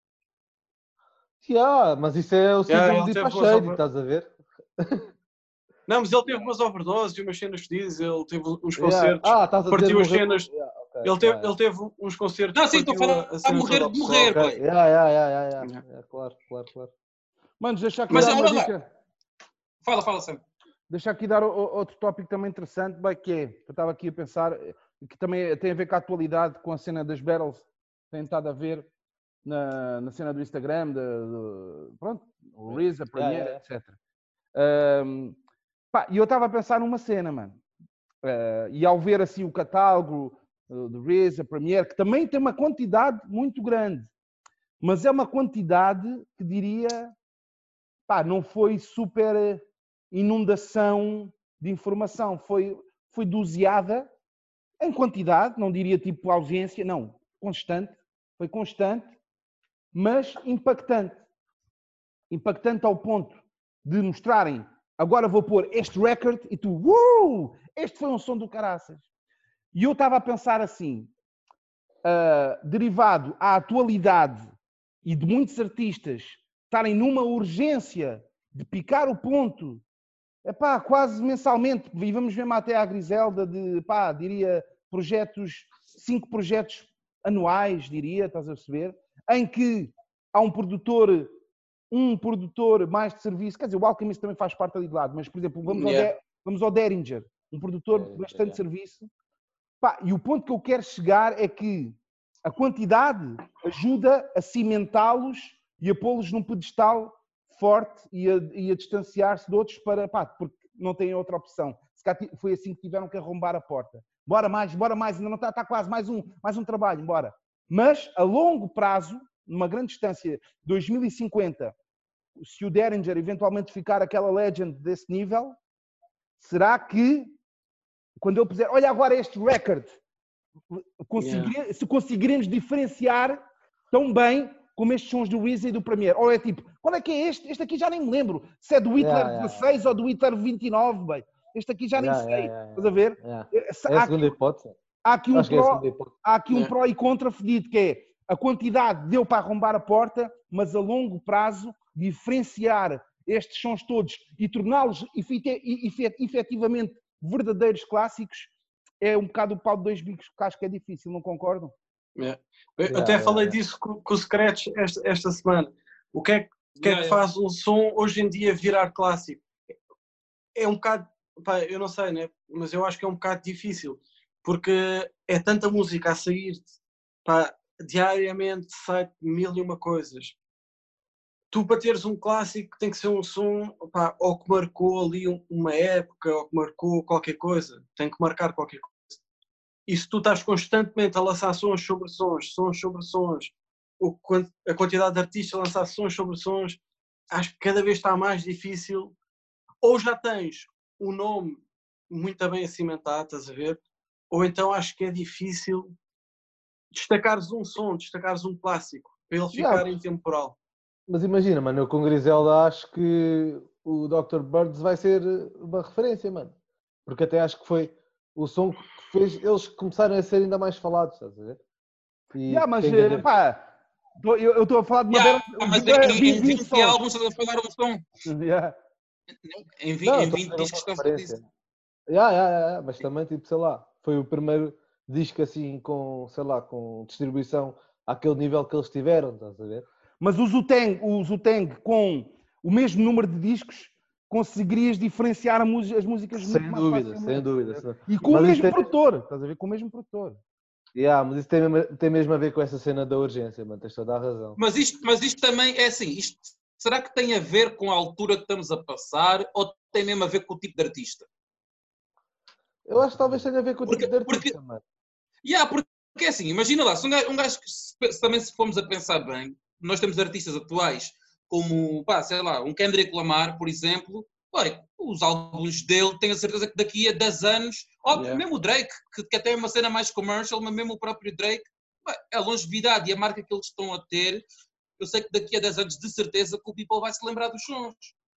Mas isso é o símbolo de ir para a cheia, estás a ver? Não, mas ele teve umas overdoses e umas cenas fedidas, ele teve uns concertos, partiu as cenas... Ele teve uns concertos... Não, sim, estou a falar a morrer de morrer, boy. Claro. Mano, deixa aqui dar uma dica. Fala, Sam. Deixa aqui dar outro tópico também interessante, que é, eu estava aqui a pensar, que também tem a ver com a atualidade, com a cena das battles, tem estado a ver na cena do Instagram, pronto, o RZA, Premiere, etc. E eu estava a pensar numa cena, mano. E ao ver assim o catálogo do RZA, Premiere, que também tem uma quantidade muito grande, mas é uma quantidade que diria, não foi super inundação de informação, foi doseada em quantidade, não diria tipo ausência, não, constante, foi constante, mas impactante. Impactante ao ponto de mostrarem, agora vou pôr este record e tu, este foi um som do caraças. E eu estava a pensar assim, derivado à atualidade e de muitos artistas estarem numa urgência de picar o ponto, quase mensalmente, e vamos mesmo até à Griselda, diria, 5 projetos anuais, diria, estás a perceber, em que há um produtor mais de serviço, quer dizer, o Alchemist também faz parte ali de lado, mas, por exemplo, vamos ao Derringer, um produtor bastante de serviço, e o ponto que eu quero chegar é que a quantidade ajuda a cimentá-los e a pô-los num pedestal forte e a distanciar-se de outros porque não têm outra opção. Foi assim que tiveram que arrombar a porta. Bora mais, ainda não está quase, mais um trabalho, bora. Mas, a longo prazo, numa grande distância, 2050, se o Derringer eventualmente ficar aquela legend desse nível, será que, quando ele puser, olha agora este record, se conseguiremos diferenciar tão bem como estes sons do RZA e do Premiere? Ou é tipo, qual é que é este? Este aqui já nem me lembro se é do Hitler 16 ou do Hitler 29, bem. Este aqui já nem sei. Estás a ver? É a segunda hipótese. Há aqui um pró e contra fedido, que é a quantidade deu para arrombar a porta, mas a longo prazo diferenciar estes sons todos e torná-los efetivamente verdadeiros clássicos é um bocado o pau de dois bicos, que acho que é difícil, não concordam? Eu até falei disso com o Scratch esta semana. O que é que faz um som hoje em dia virar clássico? É um bocado, eu não sei, né? Mas eu acho que é um bocado difícil, porque é tanta música a sair, diariamente sai mil e uma coisas. Tu, para teres um clássico, tem que ser um som ou que marcou ali uma época, ou que marcou qualquer coisa. Tem que marcar qualquer coisa. e se tu estás constantemente a lançar sons sobre sons, a quantidade de artistas a lançar sons sobre sons, acho que cada vez está mais difícil. Ou já tens um nome muito bem acimentado, estás a ver? Ou então acho que é difícil destacares um som, destacares um clássico, para ele ficar intemporal. Mas imagina, mano, eu com Griselda acho que o Dr. Birds vai ser uma referência, mano. Porque até acho que foi o som que fez eles começarem a ser ainda mais falados, estás a ver? Mas, pá, eu estou a falar de uma bela... Mas em 20 álbuns estás a falar um som. Em 20 discos estás a dizer. Mas também, tipo, sei lá, foi o primeiro disco assim com, sei lá, com distribuição àquele nível que eles tiveram, estás a ver? Mas o Wu-Tang com o mesmo número de discos conseguirias diferenciar as músicas muito mais facilmente. Sem dúvida. E com o mesmo produtor, estás a ver? Com o mesmo produtor. Mas isso tem mesmo a ver com essa cena da urgência, mano, tens toda a razão. Mas isto também é assim, será que tem a ver com a altura que estamos a passar ou tem mesmo a ver com o tipo de artista? Eu acho que talvez tenha a ver com o tipo de artista, mano. Porque assim, imagina lá, se um gajo também se formos a pensar bem, nós temos artistas atuais como, sei lá, um Kendrick Lamar, por exemplo, olha, os álbuns dele, tenho a certeza que daqui a 10 anos, mesmo o Drake, que até é uma cena mais commercial, mas mesmo o próprio Drake, a longevidade e a marca que eles estão a ter, eu sei que daqui a 10 anos, de certeza, que o people vai se lembrar dos sons.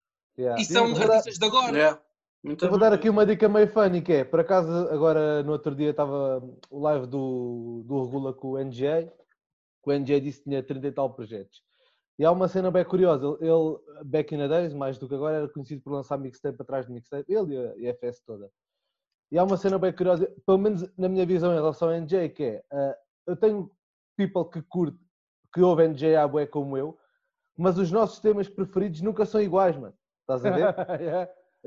E são artistas de agora. Eu vou dar aqui uma dica meio funny, que é, por acaso, agora no outro dia estava o live do Regula com o NJ, que o NJ disse que tinha 30 e tal projetos. E há uma cena bem curiosa, ele back in the days, mais do que agora, era conhecido por lançar mixtape atrás de mixtape, ele e a FS toda. E há uma cena bem curiosa, pelo menos na minha visão em relação ao NJ, que é, eu tenho people que curte, que ouve NJ à bué como eu, mas os nossos temas preferidos nunca são iguais, mano. Estás a ver?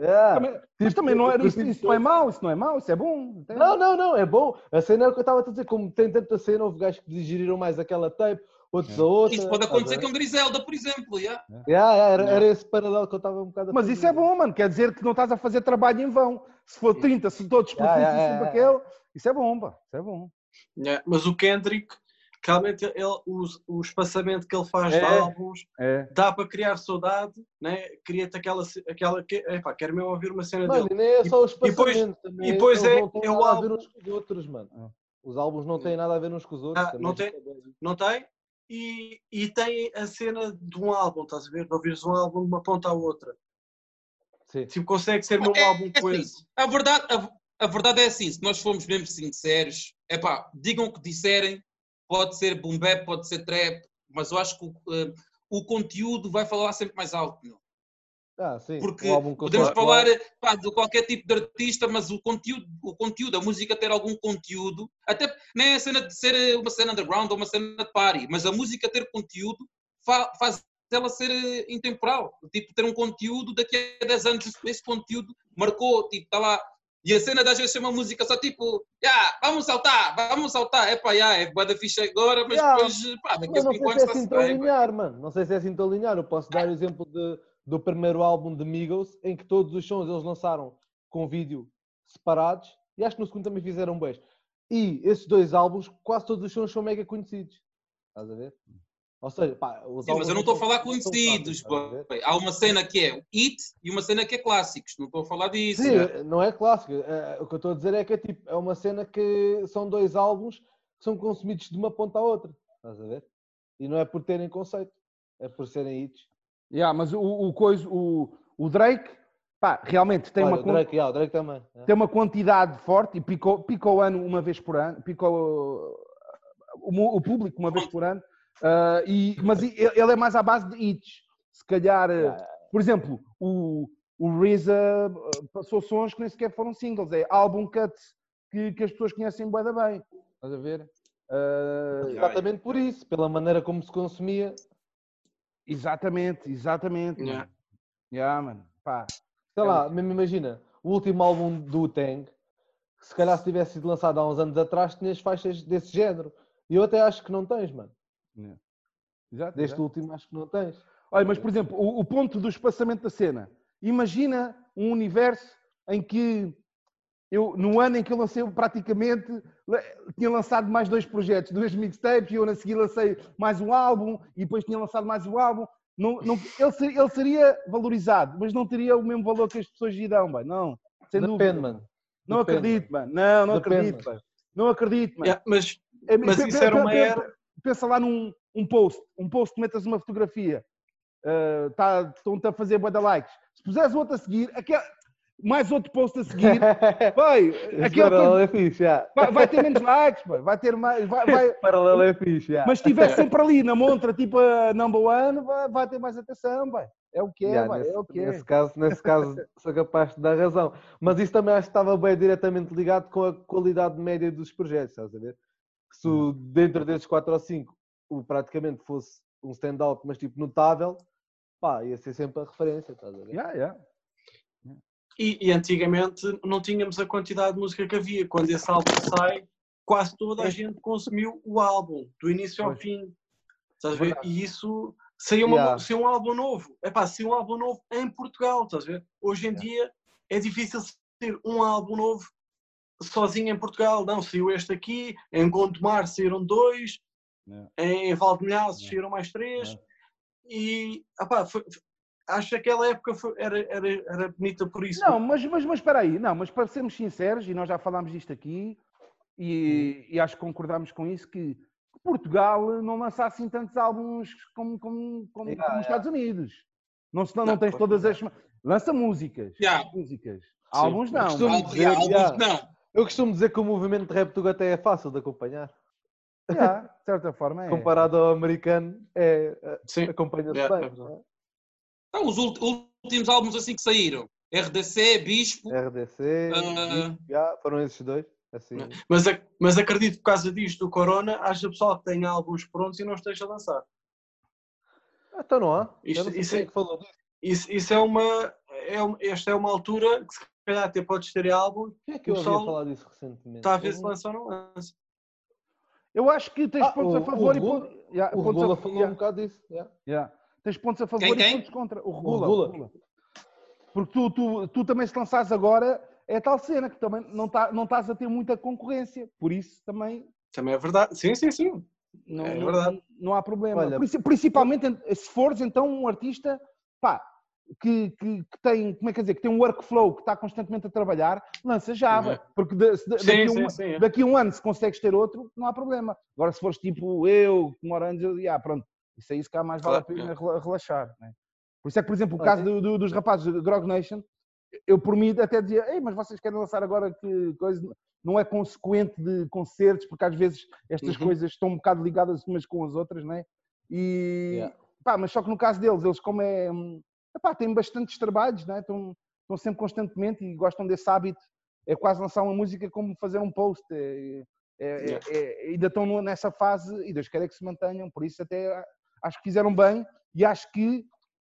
Mas também não é, isso não é mau, isso é bom. Não, é bom. A cena é o que eu estava a dizer, como tem tanta cena, houve gajos que digeriram mais aquela tape, outros a outra. Isso pode acontecer com Griselda, por exemplo. Era esse paralelo que eu estava um bocado a fazer. Mas isso é bom, mano, quer dizer que não estás a fazer trabalho em vão. Se for 30, se todos preferissem sempre aquele, isso é bom, pá, isso é bom. Mas o Kendrick, realmente o espaçamento que ele faz de álbuns dá para criar saudade, né? Cria-te aquela que quero mesmo ouvir uma cena dele. Nem é só o espaçamento, e depois é o álbum. A ver uns com os outros, mano. Os álbuns não têm nada a ver uns com os outros. Não tem? E tem a cena de um álbum, estás a ver? De ouvires um álbum de uma ponta à outra. Sim. Tipo, consegue ser mesmo um álbum coeso. A verdade é assim, se nós formos mesmo sinceros, digam o que disserem, pode ser boom bap, pode ser trap, mas eu acho que o conteúdo vai falar sempre mais alto, não? Sim. Porque podemos falar de qualquer tipo de artista, mas o conteúdo, a música ter algum conteúdo, até nem é a cena de ser uma cena underground ou uma cena de party, mas a música ter conteúdo faz ela ser intemporal. Tipo, ter um conteúdo, daqui a 10 anos esse conteúdo marcou, tipo, está lá. E a cena das vezes chama a música só tipo, vamos saltar, é boa da ficha agora, mas depois, daqui a 5 anos está-se bem. Mano. Não sei se é assim tão linear, eu posso dar o exemplo do primeiro álbum de Migos, em que todos os sons eles lançaram com vídeo separados, e acho que no segundo também fizeram bem. E esses dois álbuns, quase todos os sons são mega conhecidos. Estás a ver? Ou seja, mas eu não estou a falar conhecidos. Há uma cena que é hit e uma cena que é clássicos. Não estou a falar disso. Sim, não é clássico. O que eu estou a dizer é que é uma cena que são dois álbuns que são consumidos de uma ponta à outra. Estás a ver? E não é por terem conceito, é por serem hits. Mas o Drake, realmente tem o Drake também. Tem uma quantidade forte e picou o ano uma vez por ano, picou o público uma vez por ano. Mas ele é mais à base de hits. Se calhar, por exemplo, o RZA passou sons que nem sequer foram singles, é álbum cuts que as pessoas conhecem bué da bem. Estás a ver? Exatamente por isso, pela maneira como se consumia. Exatamente. Mano. Sei lá, mesmo imagina, o último álbum do Wu-Tang, se calhar se tivesse sido lançado há uns anos atrás, tinhas faixas desse género. E eu até acho que não tens, mano. Deste último acho que não tens. Olha, mas por exemplo, o ponto do espaçamento da cena. Imagina um universo em que no ano em que eu lancei, eu praticamente tinha lançado mais 2 projetos, 2 mixtapes, e eu a seguir lancei mais um álbum, e depois tinha lançado mais um álbum. Ele seria valorizado, mas não teria o mesmo valor que as pessoas lhe dão, bem. Não, sem Depende, dúvida. mano. Não acredito, mano. Não acredito, mano. Não acredito, mano. Mas isso era uma era... Pensa lá num post que metas uma fotografia. Estão-te a fazer bué de likes. Se puseres outro a seguir, mais outro post a seguir, paralelo é fixe, já. Vai ter menos likes, vai ter mais. Paralelo é fixe, já. Mas se estiver sempre ali na montra, tipo a number one, vai ter mais atenção, vai. É o que é, é o que é. Nesse caso, sou capaz de dar razão. Mas isso também acho que estava bem diretamente ligado com a qualidade média dos projetos, estás a ver? Se dentro desses 4 ou 5 praticamente fosse um stand-out, mas tipo notável, pá, ia ser sempre a referência, estás a ver? E antigamente não tínhamos a quantidade de música que havia. Quando esse álbum sai, quase toda a gente consumiu o álbum, do início ao fim. Estás a ver? E isso saiu um álbum novo. Saiu um álbum novo em Portugal, estás a ver? Hoje em dia é difícil ter um álbum novo sozinho em Portugal. Não, saiu este aqui, em Gondomar saíram 2, em Valdemelhazes saíram mais 3. E acho que aquela época era bonita por isso. Não, mas espera aí. Não, mas para sermos sinceros, e nós já falámos disto aqui, e acho que concordámos com isso, que Portugal não lança assim tantos álbuns como os Estados Unidos. Não tens todas as... Lança músicas. Músicas. Álbuns não. Eu costumo dizer que o movimento de rap do até é fácil de acompanhar. De certa forma é. Comparado ao americano, acompanha-se bem. Então, os últimos álbuns assim que saíram, RDC, Bispo. Foram esses 2. Assim. Mas acredito que por causa disto do Corona, haja pessoal que tenha álbuns prontos e não esteja a lançar. Então não há. Esta é uma altura que se calhar até podes ter álbum. Quem é que eu ouvi falar disso recentemente? Está a ver se lança ou não lança. Eu acho que tens pontos a favor e pontos o Regula falou um bocado disso. Tens pontos a favor e pontos contra. O Regula. Porque tu também, se lançares agora, é tal cena que também não estás a ter muita concorrência. Por isso também... Também é verdade. Sim. Não, é verdade. Não há problema. Olha, principalmente se fores então um artista que tem, como é que dizer, que tem um workflow que está constantemente a trabalhar, lança já. Porque daqui a um ano, se consegues ter outro, não há problema. Agora, se fores tipo eu, que moro anos, pronto, isso aí se cá mais vale a pena relaxar. Né? Por isso é que, por exemplo, o caso dos rapazes de Grog Nation, eu por mim até dizia, mas vocês querem lançar agora que coisa... Não é consequente de concertos, porque às vezes estas coisas estão um bocado ligadas umas com as outras, não é? Mas só que no caso deles, eles como têm bastantes trabalhos, não é? Estão sempre constantemente e gostam desse hábito. É quase lançar uma música como fazer um post. Ainda estão nessa fase e Deus quer que se mantenham. Por isso até acho que fizeram bem e acho que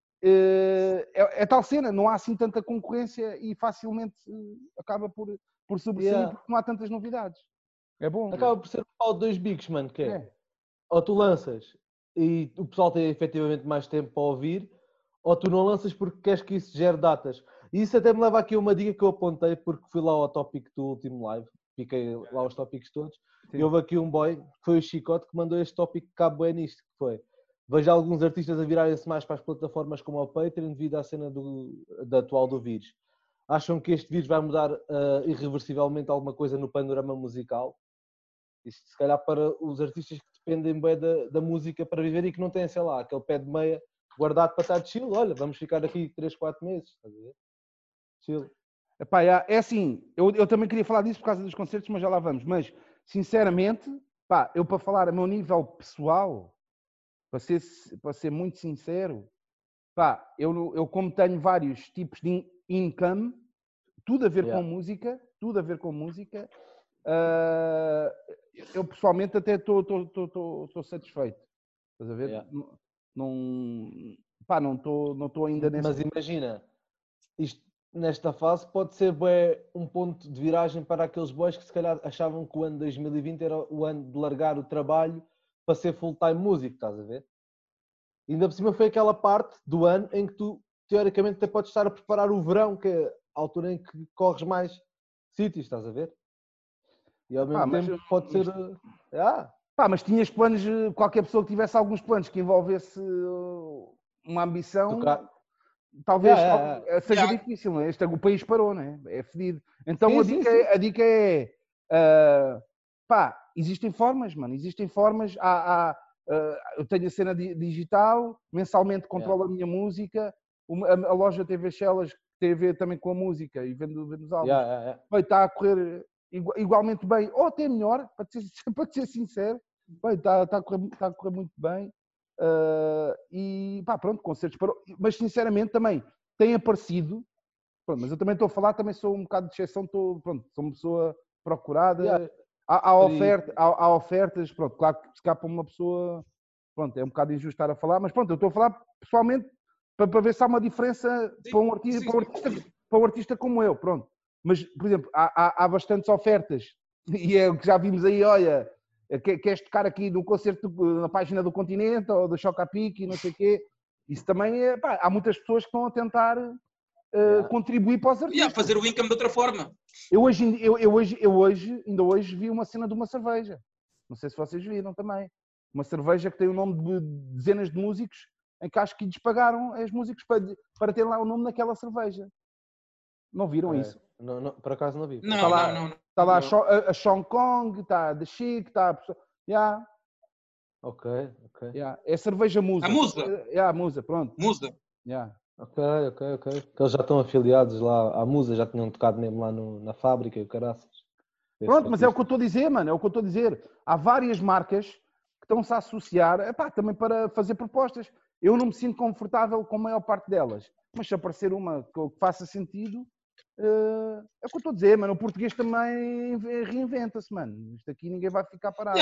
é tal cena, não há assim tanta concorrência e facilmente acaba por sobressair porque não há tantas novidades. É bom. Acaba por ser um pau de 2 bicos, mano, que é. Ou tu lanças e o pessoal tem efetivamente mais tempo para ouvir, ou tu não lanças porque queres que isso gere datas. E isso até me leva aqui a uma dica que eu apontei porque fui lá ao tópico do último live, piquei lá os tópicos todos, e houve aqui um boy, que foi o Chicote, que mandou este tópico que cabe bem nisto, que foi: vejo alguns artistas a virarem-se mais para as plataformas como o Patreon devido à cena da atual do vírus. Acham que este vírus vai mudar irreversivelmente alguma coisa no panorama musical? Isto se calhar para os artistas que dependem bem da música para viver e que não têm, sei lá, aquele pé de meia guardado para estar de chill. Olha, vamos ficar aqui 3, 4 meses. Estás a ver? Chill. É assim, eu também queria falar disso por causa dos concertos, mas já lá vamos. Mas, sinceramente, eu para falar a meu nível pessoal, para ser muito sincero, eu como tenho vários tipos de income, tudo a ver com música, eu pessoalmente até estou satisfeito. Estás a ver? Não estou ainda nessa... Mas imagina, isto nesta fase pode ser bem um ponto de viragem para aqueles boys que se calhar achavam que o ano 2020 era o ano de largar o trabalho para ser full-time músico, estás a ver? E ainda por cima foi aquela parte do ano em que tu, teoricamente, até podes estar a preparar o verão, que é a altura em que corres mais sítios, estás a ver? E ao mesmo tempo pode ser... mas tinhas planos, qualquer pessoa que tivesse alguns planos que envolvesse uma ambição, talvez seja difícil, não é? O país parou, não é? É fedido. Então a dica é, existem formas, mano, existem formas. Eu tenho a cena digital, mensalmente controlo a minha música, a loja TV Shellas tem a ver também com a música e vendo os álbuns. Está a correr igualmente bem, ou até melhor, para ser sincero, está a correr muito bem. E pronto, concertos parou. Mas sinceramente também tem aparecido, pronto, mas eu também estou a falar, também sou um bocado de exceção, sou uma pessoa procurada. Há ofertas, pronto, claro que escapa uma pessoa, pronto, é um bocado injusto estar a falar, mas pronto, eu estou a falar pessoalmente para ver se há uma diferença para um artista como eu, pronto. Mas, por exemplo, há bastantes ofertas, e é o que já vimos aí, olha, queres tocar aqui no concerto na página do Continente, ou do Choca a Pique, e não sei o quê. Isso também é, há muitas pessoas que estão a tentar contribuir para os artistas. Fazer o income de outra forma. Eu ainda hoje vi uma cena de uma cerveja. Não sei se vocês viram também. Uma cerveja que tem o nome de dezenas de músicos, em que acho que lhes pagaram os músicos para ter lá o nome naquela cerveja. Não viram isso? Não, por acaso não vi. Não. Está lá a Sean Kong, está a The Chic, está a... Ok. É cerveja Musa. A Musa? A Musa, pronto. Musa. Ok. Eles já estão afiliados lá à Musa, já tinham tocado mesmo lá na fábrica e o caraças. Pronto, mas é o que eu estou a dizer, mano, é o que eu estou a dizer. Há várias marcas que estão-se a associar, também para fazer propostas. Eu não me sinto confortável com a maior parte delas, mas se aparecer uma que faça sentido, é o que eu estou a dizer, mano. O português também reinventa-se, mano. Isto aqui ninguém vai ficar parado.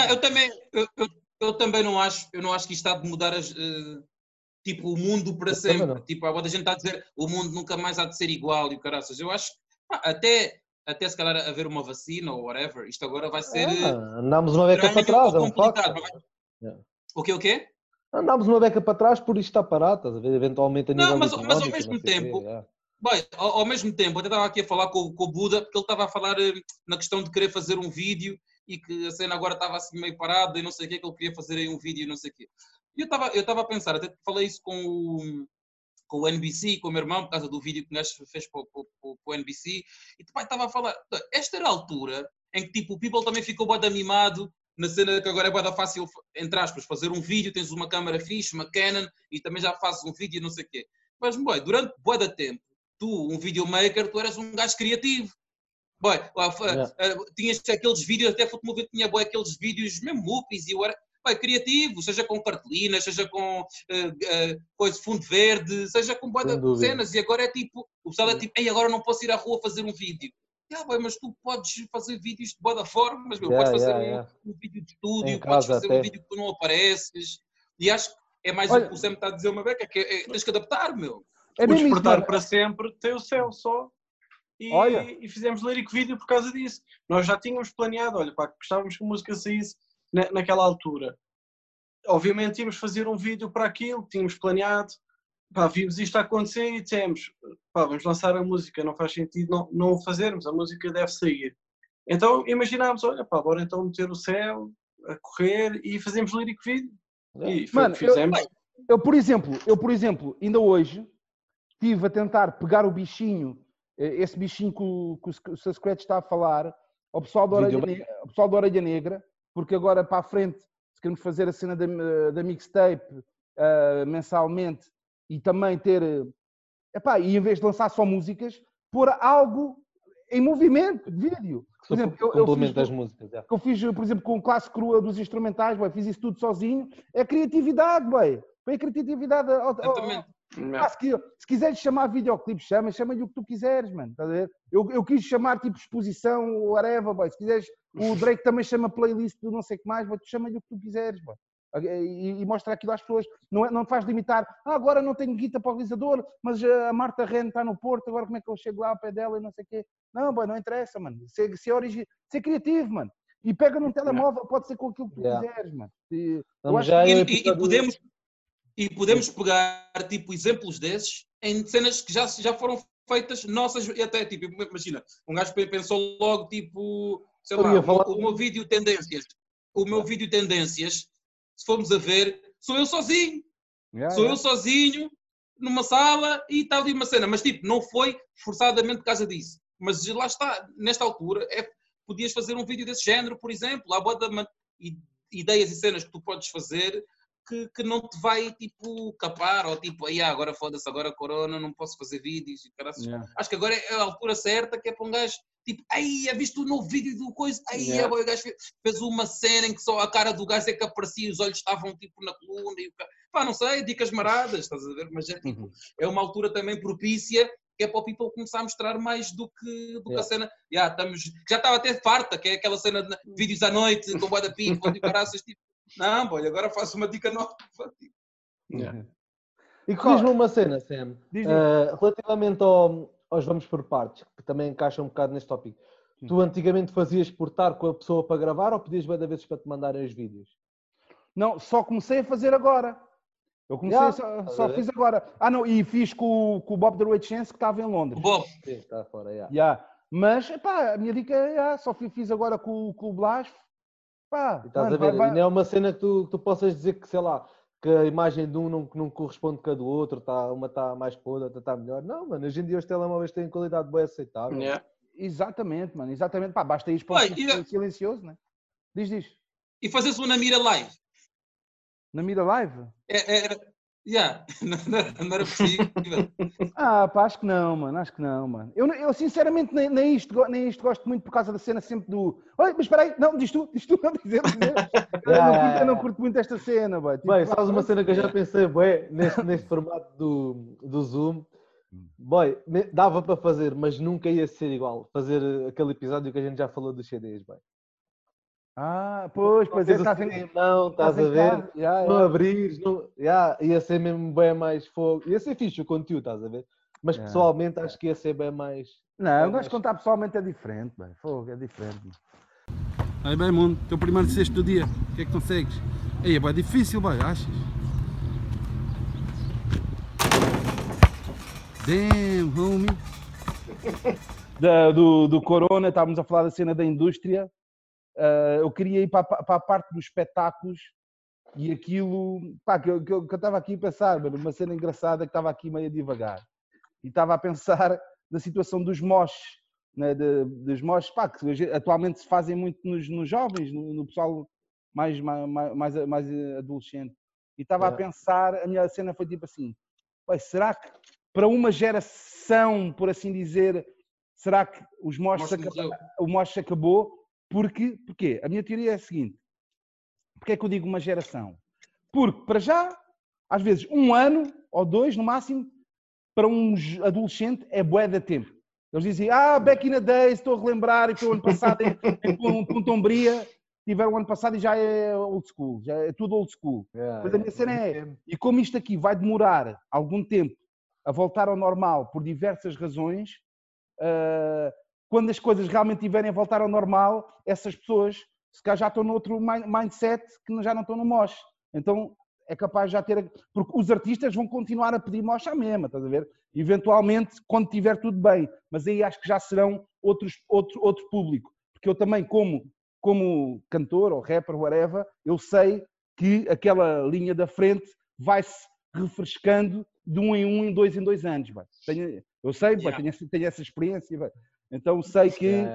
Eu também não acho que isto está de mudar tipo, o mundo para sempre. Tipo, a gente está a dizer o mundo nunca mais há de ser igual e o caraças. Eu acho que até se calhar haver uma vacina ou whatever, isto agora vai ser... Andámos uma beca para trás, complicado. O quê? Andámos uma beca para trás por isto estar parado, estás a ver? Eventualmente a nível mas ao mesmo tempo... ao mesmo tempo, eu até estava aqui a falar com o Buda, porque ele estava a falar na questão de querer fazer um vídeo e que a cena agora estava assim meio parada e não sei o quê, que ele queria fazer aí um vídeo e não sei o quê. E eu estava a pensar, até falei isso com o NBC, com o meu irmão, por causa do vídeo que o gajo fez para o NBC, e estava a falar, esta era a altura em que tipo, o People também ficou bué de animado na cena que agora é bué da fácil, entre aspas, fazer um vídeo, tens uma câmera fixe, uma Canon, e também já fazes um vídeo e não sei o quê. Mas, durante bué de tempo, tu, um videomaker, tu eras um gajo criativo. Tinhas aqueles vídeos, até Fotomovimento tinha aqueles vídeos, mesmo muppies e criativos, seja com cartolinas, seja com coisa de fundo verde, seja com cenas, e agora é tipo, o pessoal é tipo, agora não posso ir à rua fazer um vídeo. Mas tu podes fazer vídeos de boa forma, mas podes fazer um vídeo de estúdio, podes fazer um vídeo que tu não apareces, e acho que é mais o que o Sam está a dizer uma beca, que tens que adaptar, meu. O Despertar para Sempre tem o céu só. E fizemos lyric vídeo por causa disso. Nós já tínhamos planeado, gostávamos que a música saísse naquela altura. Obviamente tínhamos fazer um vídeo para aquilo, tínhamos planeado, vimos isto a acontecer e dissemos, vamos lançar a música, não faz sentido não o fazermos, a música deve sair. Então imaginámos, bora então meter o céu a correr e fazemos lyric vídeo. E fizemos. Eu, por exemplo, ainda hoje estive a tentar pegar o bichinho, esse bichinho que o Sr. Scratch está a falar, ao pessoal da Orelha Negra, porque agora para a frente, se queremos fazer a cena da mixtape mensalmente e também ter, e em vez de lançar só músicas, pôr algo em movimento de vídeo. Por exemplo, complemento das músicas. Que eu fiz, por exemplo, com o classe crua dos instrumentais, fiz isso tudo sozinho. É criatividade, é criatividade. Se quiseres chamar videoclipe, chama-lhe o que tu quiseres, mano. Estás a ver? Eu quis chamar tipo exposição, whatever, se quiseres, o Drake também chama playlist do não sei o que mais, tu chama-lhe o que tu quiseres, e mostra aquilo às pessoas. Não te faz limitar, agora não tenho guita para o realizador, mas a Marta Ren está no Porto, agora como é que eu chego lá ao pé dela e não sei o quê. Não interessa, mano. Ser criativo, mano. E pega num telemóvel, pode ser com aquilo que tu quiseres, mano. E podemos pegar tipo exemplos desses em cenas que já foram feitas nossas, e até tipo, imagina, um gajo pensou logo tipo, sei lá, o meu vídeo tendências. O meu vídeo tendências, se formos a ver, sou eu sozinho. Eu sozinho, numa sala e está ali uma cena. Mas tipo, não foi forçadamente por causa disso. Mas lá está, nesta altura, podias fazer um vídeo desse género, por exemplo. Há boa ideias e cenas que tu podes fazer que não te vai, tipo, capar, ou tipo, agora foda-se, agora corona, não posso fazer vídeos. Acho que agora é a altura certa, que é para um gajo, tipo, viste o novo vídeo do coisa? O gajo fez uma cena em que só a cara do gajo é que aparecia, os olhos estavam, tipo, na coluna, e não sei, dicas maradas, estás a ver? Mas é, tipo, é uma altura também propícia, que é para o people começar a mostrar mais do que a cena. Já estava até farta, que é aquela cena de vídeos à noite, com boa da people, e caraças, tipo, não, boy, agora faço uma dica nova. E diz-me uma cena, Sam, relativamente aos vamos por partes, que também encaixa um bocado neste tópico. Tu antigamente fazias portar com a pessoa para gravar ou pedias várias vezes para te mandarem os vídeos? Não, só comecei a fazer agora. Eu comecei, só fiz agora. Não, e fiz com o Bob The Way Chance, que estava em Londres. O Bob. Sim, está fora, Mas, a minha dica é, só fiz agora com o Blas. Estás a ver? E não é uma cena que tu possas dizer que, sei lá, que a imagem de um não corresponde com a do outro, uma está mais podre, outra está melhor. Não, mano, hoje em dia os telemóveis têm qualidade bem aceitável. Exatamente, mano, exatamente. Basta ir para o silencioso, né? Diz. E fazes uma na Mira Live? Na Mira Live? Não era possível. Acho que não, mano. Eu sinceramente nem isto gosto muito por causa da cena sempre do... Oi, mas espera aí, não, diz tu, não dizer. Eu não curto muito esta cena, boy. Tipo, bem, sabes uma cena que eu já pensei, boy, neste formato do Zoom, boy, dava para fazer, mas nunca ia ser igual, fazer aquele episódio que a gente já falou dos CDs, boy. Pois é, estás a ver? Não abrires, ia ser mesmo bem mais fogo. Ia ser fixe o conteúdo, estás a ver? Mas pessoalmente acho que ia ser bem mais... Não, mas contar pessoalmente é diferente, bem. Fogo, é diferente. Aí bem, mundo, teu primeiro de sexto do dia, o que é que consegues? Aí é bem difícil, bem, achas? Damn, homie. Do Corona, estávamos a falar da cena da indústria. Eu queria ir para a parte dos espetáculos e aquilo que eu estava aqui a pensar, uma cena engraçada que estava aqui meio devagar e estava a pensar na situação dos moches, né, dos moches que atualmente se fazem muito nos jovens, no pessoal mais adolescente, e estava a pensar, a minha cena foi tipo assim, será que para uma geração, por assim dizer, será que o moche acabou? Porquê? A minha teoria é a seguinte. Porquê é que eu digo uma geração? Porque, para já, às vezes, 1 ano ou 2, no máximo, para um adolescente é bué de tempo. Eles dizem, back in the days, estou a relembrar, e foi o ano passado em Ponta Umbria, tiveram o ano passado e já é old school, já é tudo old school. Mas a minha cena e como isto aqui vai demorar algum tempo a voltar ao normal por diversas razões, quando as coisas realmente tiverem a voltar ao normal, essas pessoas se calhar já estão noutro mindset que já não estão no mosh. Então é capaz de já ter... Porque os artistas vão continuar a pedir mosh à mesma, estás a ver? Eventualmente, quando tiver tudo bem. Mas aí acho que já serão outro público. Porque eu também, como cantor ou rapper, whatever, eu sei que aquela linha da frente vai-se refrescando de 1 em 2 em 2 anos. Eu sei, tenho essa experiência. Então sei que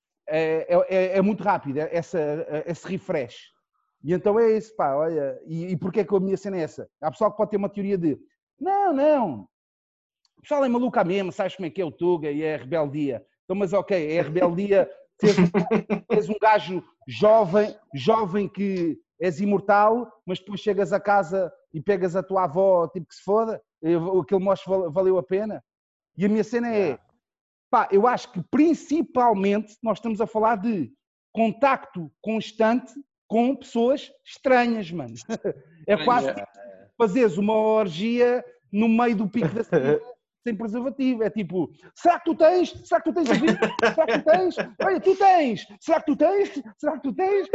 é muito rápido esse refresh. E então é isso, olha. E porquê é que a minha cena é essa? Há pessoal que pode ter uma teoria de não, o pessoal é maluco à mesma, sabes como é que é o Tuga e é a rebeldia. Então, mas ok, é a rebeldia, tens um gajo jovem que és imortal, mas depois chegas a casa e pegas a tua avó, tipo que se foda, aquele mocho valeu a pena. E a minha cena é, eu acho que principalmente nós estamos a falar de contacto constante com pessoas estranhas, mano. É quase fazeres uma orgia no meio do pico da cidade sem preservativo. É tipo, será que tu tens? Será que tu tens a vida? Será que tu tens? Olha, tu tens! Será que tu tens? Será que tu tens?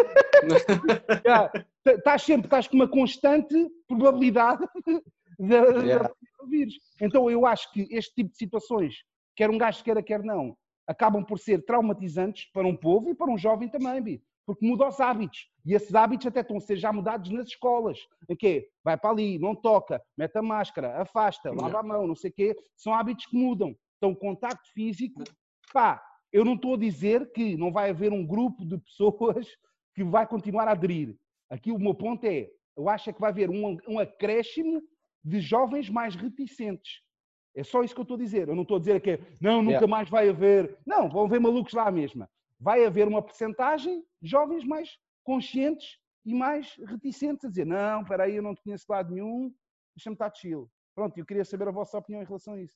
Estás com uma constante probabilidade de vírus. Então eu acho que este tipo de situações quer um gajo queira, quer não, acabam por ser traumatizantes para um povo e para um jovem também, Bi. Porque muda os hábitos. E esses hábitos até estão a ser já mudados nas escolas. Em quê? Vai para ali, não toca, mete a máscara, afasta, lava a mão, não sei o quê. São hábitos que mudam. Então, o contacto físico, pá, eu não estou a dizer que não vai haver um grupo de pessoas que vai continuar a aderir. Aqui o meu ponto é, eu acho que vai haver um acréscimo de jovens mais reticentes. É só isso que eu estou a dizer. Eu não estou a dizer que não, nunca mais vai haver. Não, vão haver malucos lá mesmo. Vai haver uma percentagem de jovens mais conscientes e mais reticentes a dizer não, espera aí, eu não te conheço de lado nenhum, deixa-me estar chill. Pronto, eu queria saber a vossa opinião em relação a isso.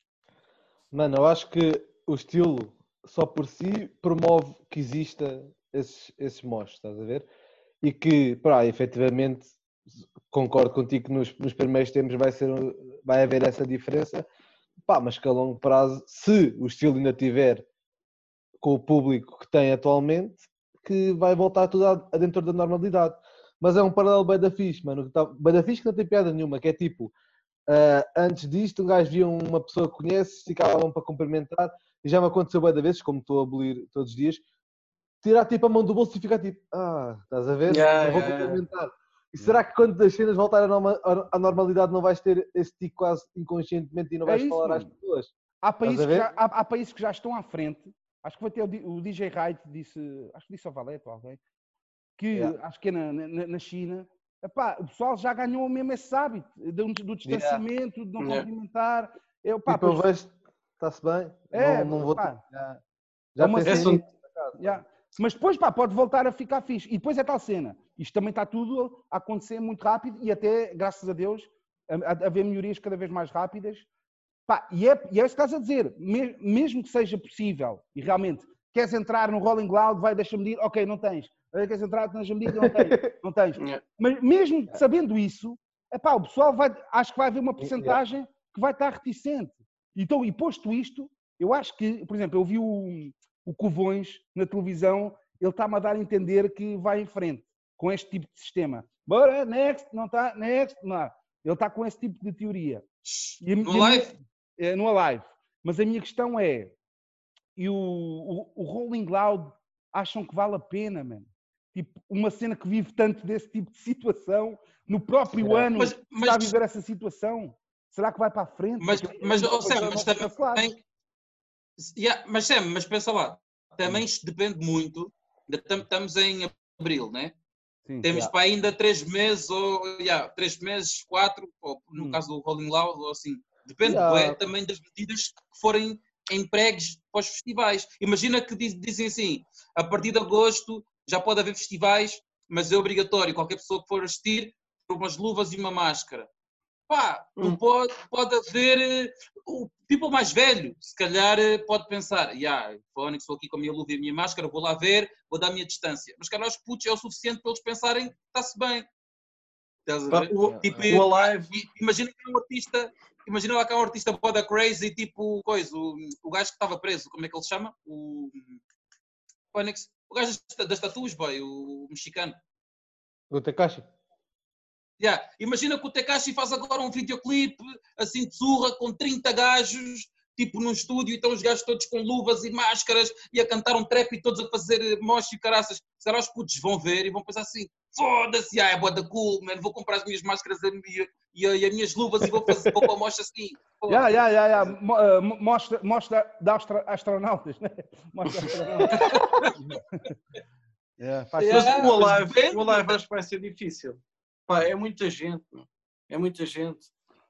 Mano, eu acho que o estilo só por si promove que exista esses moshs, estás a ver? E que, pá, efetivamente, concordo contigo que nos primeiros tempos vai haver essa diferença, pá, mas que a longo prazo, se o estilo ainda tiver com o público que tem atualmente, que vai voltar tudo a dentro da normalidade. Mas é um paralelo bem da fixe, mano. Bem da fixe que não tem piada nenhuma, que é tipo, antes disto, um gajo via uma pessoa que conhece, ficavam para cumprimentar, e já me aconteceu bem da vezes, como estou a abolir todos os dias, tirar tipo a mão do bolso e ficar tipo, estás a ver? Não vou cumprimentar. E será que quando as cenas voltarem à normalidade não vais ter esse tipo quase inconscientemente e não vais falar às pessoas? Há países que já estão à frente. Acho que foi até o DJ Wright disse, acho que disse ao Valete ou alguém, que acho que é na China, epá, o pessoal já ganhou mesmo esse hábito do distanciamento, de não cumprimentar. Eu vejo, está-se bem, não vou... Já pensei mas depois pode voltar a ficar fixe. E depois é tal cena. Isto também está tudo a acontecer muito rápido e até, graças a Deus, a haver melhorias cada vez mais rápidas. Pá, e é isso que estás a dizer, mesmo que seja possível, e realmente, queres entrar no Rolling Loud, vai, deixa-me ir, ok, não tens. Queres entrar, deixa-me ir, não tens. Mas mesmo sabendo isso, epá, o pessoal acho que vai haver uma porcentagem que vai estar reticente. Então, e posto isto, eu acho que, por exemplo, eu vi o Covões na televisão, ele está-me a dar a entender que vai em frente com este tipo de sistema. Bora, next, não está, next, não. Ele está com esse tipo de teoria. No live? No Alive. Mas a minha questão é, e o Rolling Loud acham que vale a pena, mano? Tipo, uma cena que vive tanto desse tipo de situação, no próprio ano está a viver essa situação. Será que vai para a frente? Mas pensa lá, também isto depende muito, estamos em abril, né? Sim, temos para ainda 3 meses, 3 meses, 4, ou no caso do Rolling Loud, ou assim. Depende também das medidas que forem empregues para os festivais. Imagina que dizem assim, a partir de agosto já pode haver festivais, mas é obrigatório, qualquer pessoa que for assistir, ter umas luvas e uma máscara. Pá, pode haver o people mais velho, se calhar pode pensar, Fónix, estou aqui com a minha luva e a minha máscara, vou lá ver, vou dar a minha distância. Mas calhar os putos é o suficiente para eles pensarem, está-se bem. O Alive... Imagina que é um artista... Imagina lá que há um artista boda crazy, tipo o gajo que estava preso, como é que ele se chama? O gajo das tatuas, boy, o mexicano. O Tekashi. Imagina que o Tekashi faz agora um videoclipe, assim de surra, com 30 gajos, tipo num estúdio, e estão os gajos todos com luvas e máscaras, e a cantar um trap e todos a fazer mosh e caraças. Será os putos vão ver e vão pensar assim, foda-se, é boda cool, man, vou comprar as minhas máscaras e as minhas luvas e vou para o mosh assim. Mostra da astronautas, né? Mostra astronautas. Mas o Alive acho que vai ser difícil. Pá, é muita gente, mano. É muita gente.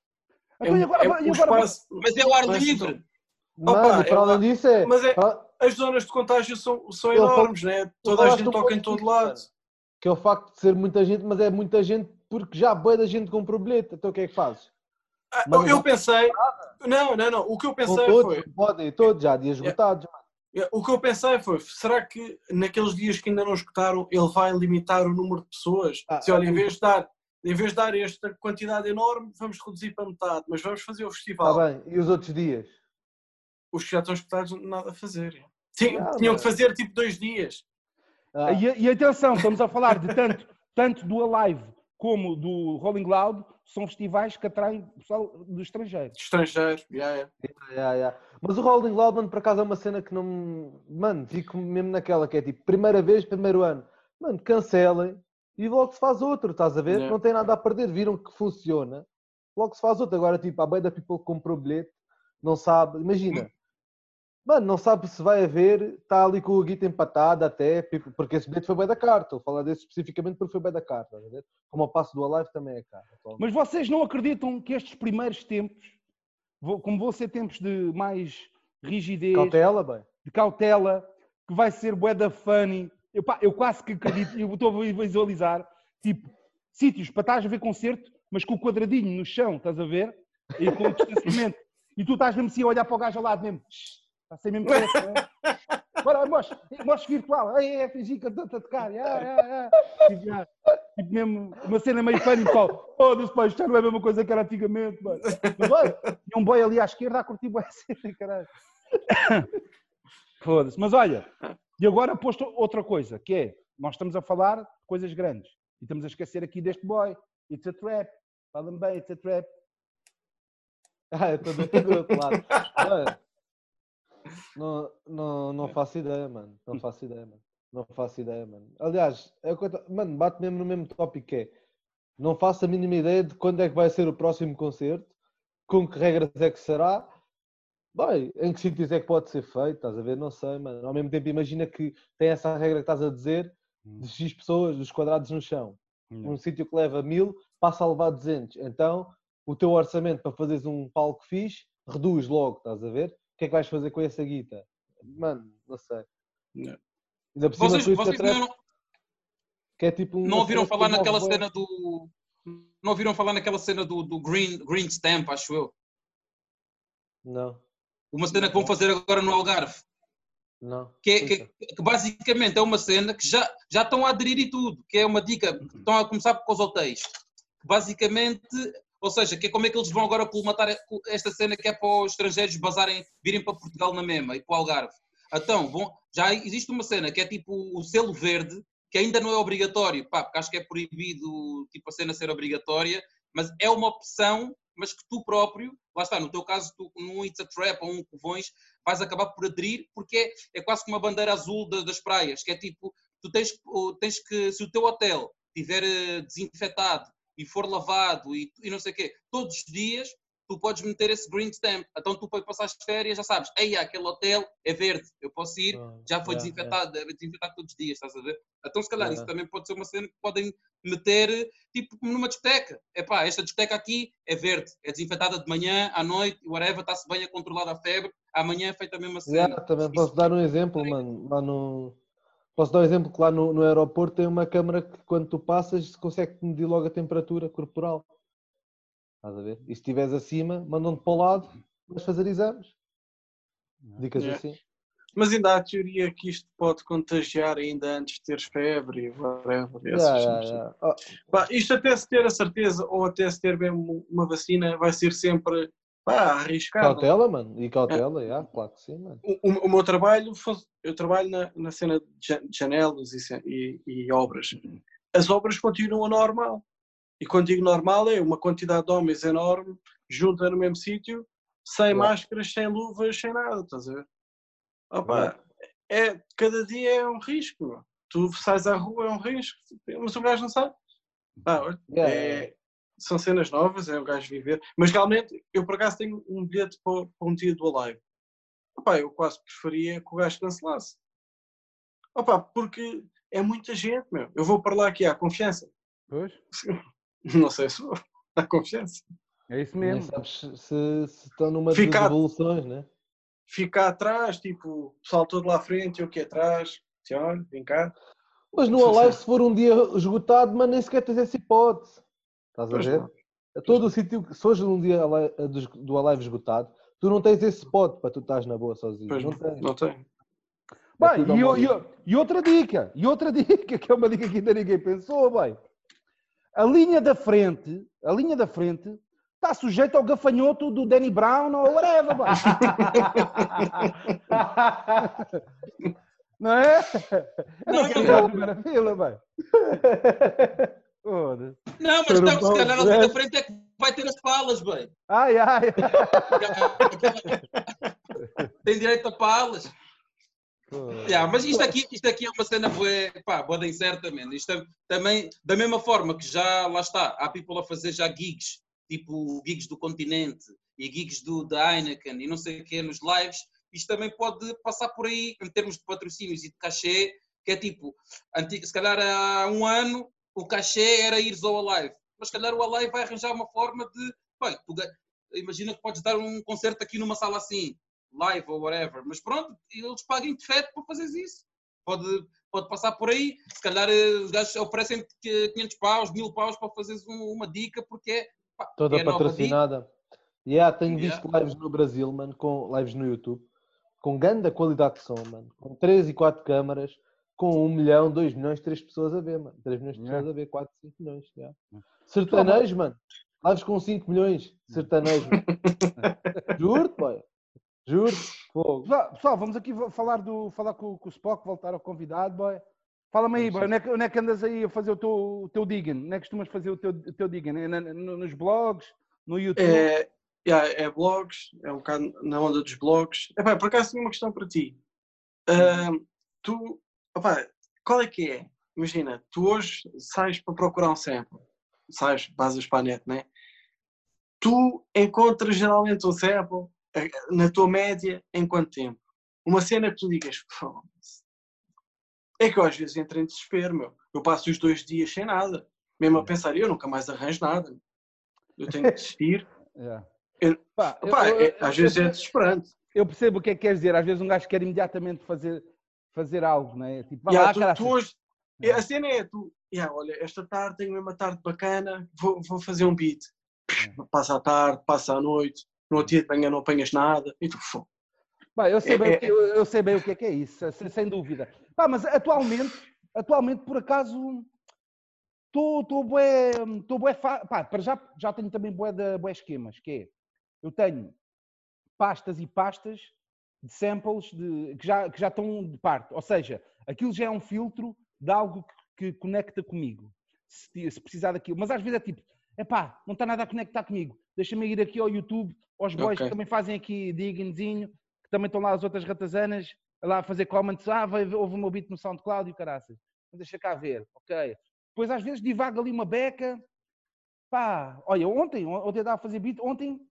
Mas é o ar livre. Para além disso as zonas de contágio são enormes, né? Toda a gente toca em todo lado. Que é o facto de ser muita gente, mas é muita gente porque já boa da gente comprou bilhete. Então o que é que fazes? Eu pensei... Não. O que eu pensei foi... Podem, todos já, dias esgotados. O que eu pensei foi, será que naqueles dias que ainda não esgotaram, ele vai limitar o número de pessoas? Olha, em vez de dar esta quantidade enorme, vamos reduzir para metade, mas vamos fazer o festival. Está bem, e os outros dias? Os que já estão esgotados, nada a fazer. Tinham que fazer tipo 2 dias. E atenção, estamos a falar de tanto do Alive como do Rolling Loud são festivais que atraem pessoal do estrangeiro. Estrangeiro, Mas o Rolling Loud, mano, por acaso é uma cena que não... Mano, fico mesmo naquela que é tipo, primeira vez, primeiro ano. Mano, cancelem e logo se faz outro, estás a ver? Yeah. Não tem nada a perder, viram que funciona. Logo se faz outro. Agora, tipo, a bué da people que comprou bilhete, não sabe... Imagina... Mano, não sabe se vai haver, está ali com o guita empatado até, porque esse bilhete foi bem da carta. Estou a falar desse especificamente porque foi bem da carta. Como o passo do Alive também é caro. Mas vocês não acreditam que estes primeiros tempos, como vão ser tempos de mais rigidez, cautela, bem. de cautela, que vai ser bué da funny. Eu quase que acredito, eu estou a visualizar, tipo, sítios para estás a ver concerto, mas com o quadradinho no chão, estás a ver? E com o distanciamento. E tu estás mesmo assim a olhar para o gajo ao lado mesmo. Está sem mesmo preço, não é? Bora, mostra virtual. É fingir que eu estou a tocar. Tipo mesmo, uma cena meio funny, pessoal. Foda-se, pá, isto já não é a mesma coisa que era antigamente, mano. Mas olha, tinha um boy ali à esquerda a curtir bué a cena, caralho. Foda-se. Mas olha, e agora posto outra coisa, que é, nós estamos a falar de coisas grandes. E estamos a esquecer aqui deste boy. It's a trap. Falam bem, it's a trap. Eu estou do outro lado. Não faço ideia, mano. Não faço ideia, mano. Aliás, mano, bate mesmo no mesmo tópico que é. Não faço a mínima ideia de quando é que vai ser o próximo concerto, com que regras é que será, bem, em que sítios é que pode ser feito, estás a ver? Não sei, mano. Ao mesmo tempo, imagina que tem essa regra que estás a dizer, de X pessoas, dos quadrados no chão. Um sítio que leva 1000, passa a levar 200. Então, o teu orçamento para fazeres um palco fixe, reduz logo, estás a ver? O que é que vais fazer com essa guita? Mano, não sei. Não. Ainda por cima, Vocês que é tipo não ouviram falar naquela cena do... Não ouviram falar naquela cena do Green Stamp, acho eu? Não. Uma cena que vão fazer agora no Algarve. Não. Que basicamente é uma cena que já estão a aderir e tudo, que é uma dica, estão a começar com os hotéis. Basicamente, ou seja, que é como é que eles vão agora colmatar esta cena que é para os estrangeiros virem para Portugal na mesma e para o Algarve. Então, já existe uma cena que é tipo o selo verde, que ainda não é obrigatório, porque acho que é proibido tipo, a cena ser obrigatória, mas é uma opção, mas que tu próprio, lá está, no teu caso, tu, num It's a Trap ou um Covões, vais acabar por aderir, porque é quase como uma bandeira azul das praias, que é tipo, tu tens que, se o teu hotel estiver desinfetado e for lavado e não sei o quê, todos os dias, tu podes meter esse green stamp. Então tu para passar as férias já sabes, aquele hotel é verde, eu posso ir, já foi desinfetado, é desinfetado todos os dias, estás a ver? Então se calhar isso também pode ser uma cena que podem meter, tipo numa discoteca. Esta discoteca aqui é verde, é desinfetada de manhã, à noite, whatever, está-se bem a controlar a febre, amanhã é feita a mesma cena. Também posso dar um exemplo, mano, lá no... Posso dar um exemplo que lá no aeroporto tem uma câmara que quando tu passas se consegue medir logo a temperatura corporal. Estás a ver? E se estiveres acima, mandam-te para o lado, vais fazer exames. Dicas assim. Mas ainda há a teoria que isto pode contagiar ainda antes de teres febre e whatever. Isto até se ter a certeza ou até se ter mesmo uma vacina vai ser sempre arriscado. Cautela, mano. E cautela, claro que sim, mano. O meu trabalho, eu trabalho na cena de janelas e obras. As obras continuam normal. E quando digo normal é uma quantidade de homens enorme, junta no mesmo sítio, sem máscaras, sem luvas, sem nada, estás a ver? Cada dia é um risco, meu. Tu sais à rua, é um risco, mas o gajo não sabe. São cenas novas, é o gajo viver. Mas realmente, eu por acaso tenho um bilhete para um dia do Alive. Eu quase preferia que o gajo cancelasse. Porque é muita gente, meu. Eu vou para lá aqui, há confiança. Pois? Não sei se há confiança. É isso mesmo. Nem sabes se estão numa das evoluções, né? Ficar atrás, tipo, o pessoal todo lá à frente, eu aqui atrás, olha, vem cá. Mas no Alive, se for um dia esgotado, mas nem sequer tens essa hipótese. Estás a ver? Todo o sítio, se hoje um dia do Alive esgotado, tu não tens esse spot para tu estás na boa sozinho. Não tem. Bem, e outra dica, que é uma dica que ainda ninguém pensou, bem. A linha da frente está sujeita ao gafanhoto do Danny Brown ou whatever, bem. Não é? Eu não quero ir à primeira fila, bem. Não, mas não, se calhar ali da frente é que vai ter as palas, bem. Ai. Tem direito a palas. Mas isto aqui é uma cena boa incerta, man. Isto também, da mesma forma que já, lá está, há people a fazer já gigs, tipo gigs do Continente e gigs da Heineken e não sei o que nos lives, isto também pode passar por aí em termos de patrocínios e de cachê, que é tipo, se calhar há um ano o cachê era ires ao Alive, mas se calhar o Alive vai arranjar uma forma de, imagina que podes dar um concerto aqui numa sala assim, live ou whatever, mas pronto, eles pagam de fete para fazer isso. Pode passar por aí, se calhar os gajos oferecem 500 paus, 1000 paus para fazeres uma dica, porque é toda é patrocinada. Tenho visto lives no Brasil, mano, com lives no YouTube, com grande qualidade de som, mano, com 3 e 4 câmaras, com 1 milhão, 2 milhões, 3 pessoas a ver, mano. 3 milhões de pessoas a ver, 4, 5 milhões. Sertanejo, mano. Lives com 5 milhões, sertanejo. Juro-te, boy. Juro. Pessoal, vamos aqui falar com o Spock, voltar ao convidado, boy. Fala-me aí, boy, onde é que andas aí a fazer o teu digging? Onde é que costumas fazer o teu digging? Nos blogs? No YouTube? É blogs, é um bocado na onda dos blogs. Por acaso tenho uma questão para ti. Qual é que é? Imagina, tu hoje sais para procurar um sample. Vazas para a net, né? Tu encontras geralmente um sample na tua média em quanto tempo? Uma cena que tu digas, é que eu às vezes entro em desespero, meu. Eu passo os 2 dias sem nada, mesmo a pensar, eu nunca mais arranjo nada. Eu tenho que desistir. Às vezes é desesperante. Eu percebo o que é que queres dizer. Às vezes um gajo quer imediatamente fazer algo, não é? Tipo, tu hoje, a cena é olha, esta tarde tenho uma tarde bacana, vou fazer um beat. Passa a tarde, passa a noite, no outro dia de manhã não apanhas nada, e tu, eu sei bem o que é isso, sem dúvida. Mas atualmente por acaso, estou bué, para já tenho também bué esquemas, que é, eu tenho pastas e pastas de samples que já estão de parte, ou seja, aquilo já é um filtro de algo que conecta comigo, se precisar daquilo, mas às vezes é tipo, não está nada a conectar comigo, deixa-me ir aqui ao YouTube, aos boys que também fazem aqui diggingzinho, que também estão lá as outras ratazanas, lá a fazer comments, houve o meu beat no SoundCloud e o caraças, deixa cá ver, ok. Depois às vezes divaga ali uma beca, olha, ontem estava a fazer beat,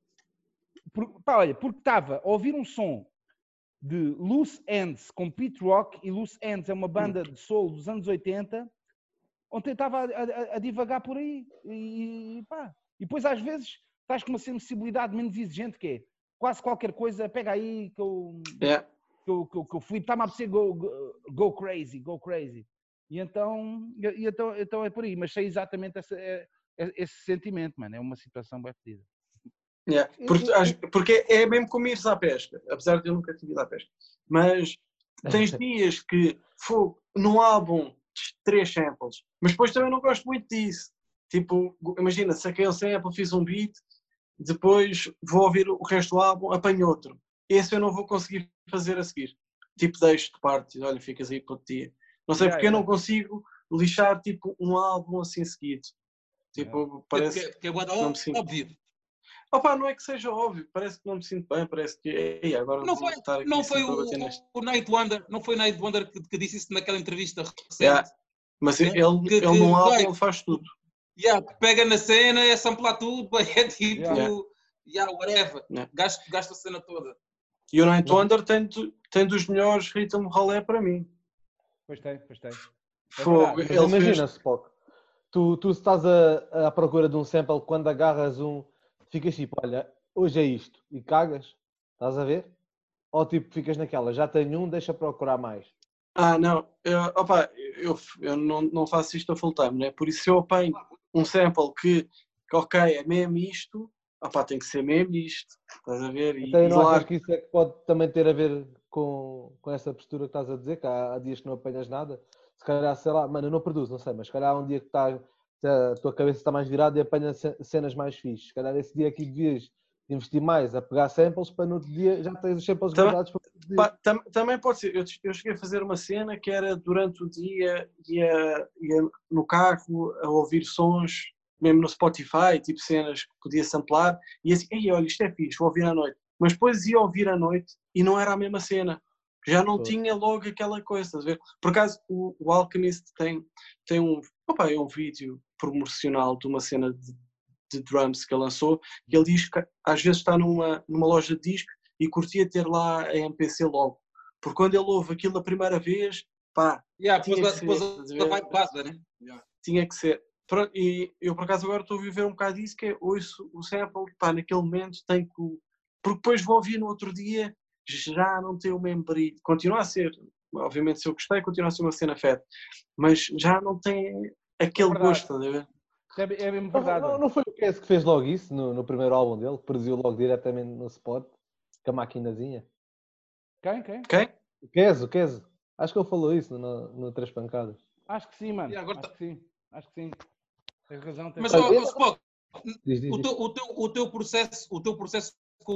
porque estava a ouvir um som de Loose Ends com Pete Rock, e Loose Ends é uma banda de soul dos anos 80, ontem estava a divagar por aí, e depois às vezes estás com uma sensibilidade menos exigente, que é quase qualquer coisa, pega aí que eu flipo, está-me a apetecer go crazy. E então é por aí, mas sei exatamente esse sentimento, mano, é uma situação bem fedida. Porque é mesmo como ires à pesca, apesar de eu nunca ter ido à pesca, mas tens dias que num álbum 3 samples, mas depois também não gosto muito disso. Tipo, imagina, saquei um sample, fiz um beat, depois vou ouvir o resto do álbum, apanho outro. Esse eu não vou conseguir fazer a seguir. Tipo, deixo de parte, olha, ficas aí para outro dia. Não sei porque eu não consigo lixar tipo um álbum assim seguido. Tipo, parece que é óbvio. Não é que seja óbvio, parece que não me sinto bem, parece que agora não foi o Night Wonder, não foi o Night Wonder que disse isso naquela entrevista recente. Mas ele num álbum ele faz tudo. Pega na cena, é samplar tudo, é tipo, whatever, gasta a cena toda. E o Night Wonder tem dos melhores rhythm rolé para mim. Pois tem. Imagina, Spock, tu estás à procura de um sample, quando agarras ficas tipo, olha, hoje é isto, e cagas, estás a ver? Ou tipo, ficas naquela, já tenho deixa procurar mais. Não, eu não faço isto a full time, né? Por isso se eu apanho um sample que ok, é mesmo isto, tem que ser mesmo isto, estás a ver? Então não achas que isso é que pode também ter a ver com essa postura que estás a dizer, que há dias que não apanhas nada? Se calhar, sei lá, mano, eu não produzo, não sei, mas se calhar há um dia que a tua cabeça está mais virada e apanha cenas mais fixes. Se calhar esse dia aqui devias investir mais a pegar samples para no outro dia já tens os samples guardados para o dia. Também pode ser. Eu cheguei a fazer uma cena que era durante o dia, ia no carro a ouvir sons, mesmo no Spotify, tipo cenas que podia samplar, e assim, ei, olha, isto é fixe, vou ouvir à noite. Mas depois ia ouvir à noite e não era a mesma cena. Já não tinha logo aquela coisa, estás a ver? Por acaso, o Alchemist tem um vídeo promocional de uma cena de drums que ele lançou, e ele diz que às vezes está numa loja de disco e curtia ter lá a MPC logo. Porque quando ele ouve aquilo a primeira vez, pá, depois a vibe passa, né? Tinha que ser. Pronto, e eu por acaso agora estou a viver um bocado disso, que é ouço o sample, pá, naquele momento tem que... Porque depois vou ouvir no outro dia, já não tem o mesmo brilho. Continua a ser, obviamente se eu gostei, continua a ser uma cena fat, mas já não tem aquele gosto, estás a ver? É mesmo verdade. Não foi o Kes que fez logo isso no primeiro álbum dele, que produziu logo diretamente no spot, com a maquinazinha? Quem? O Kes. Acho que ele falou isso no Três Pancadas. Acho que sim, mano. E agora Acho que sim. Tens razão. Mas, Spock, o teu processo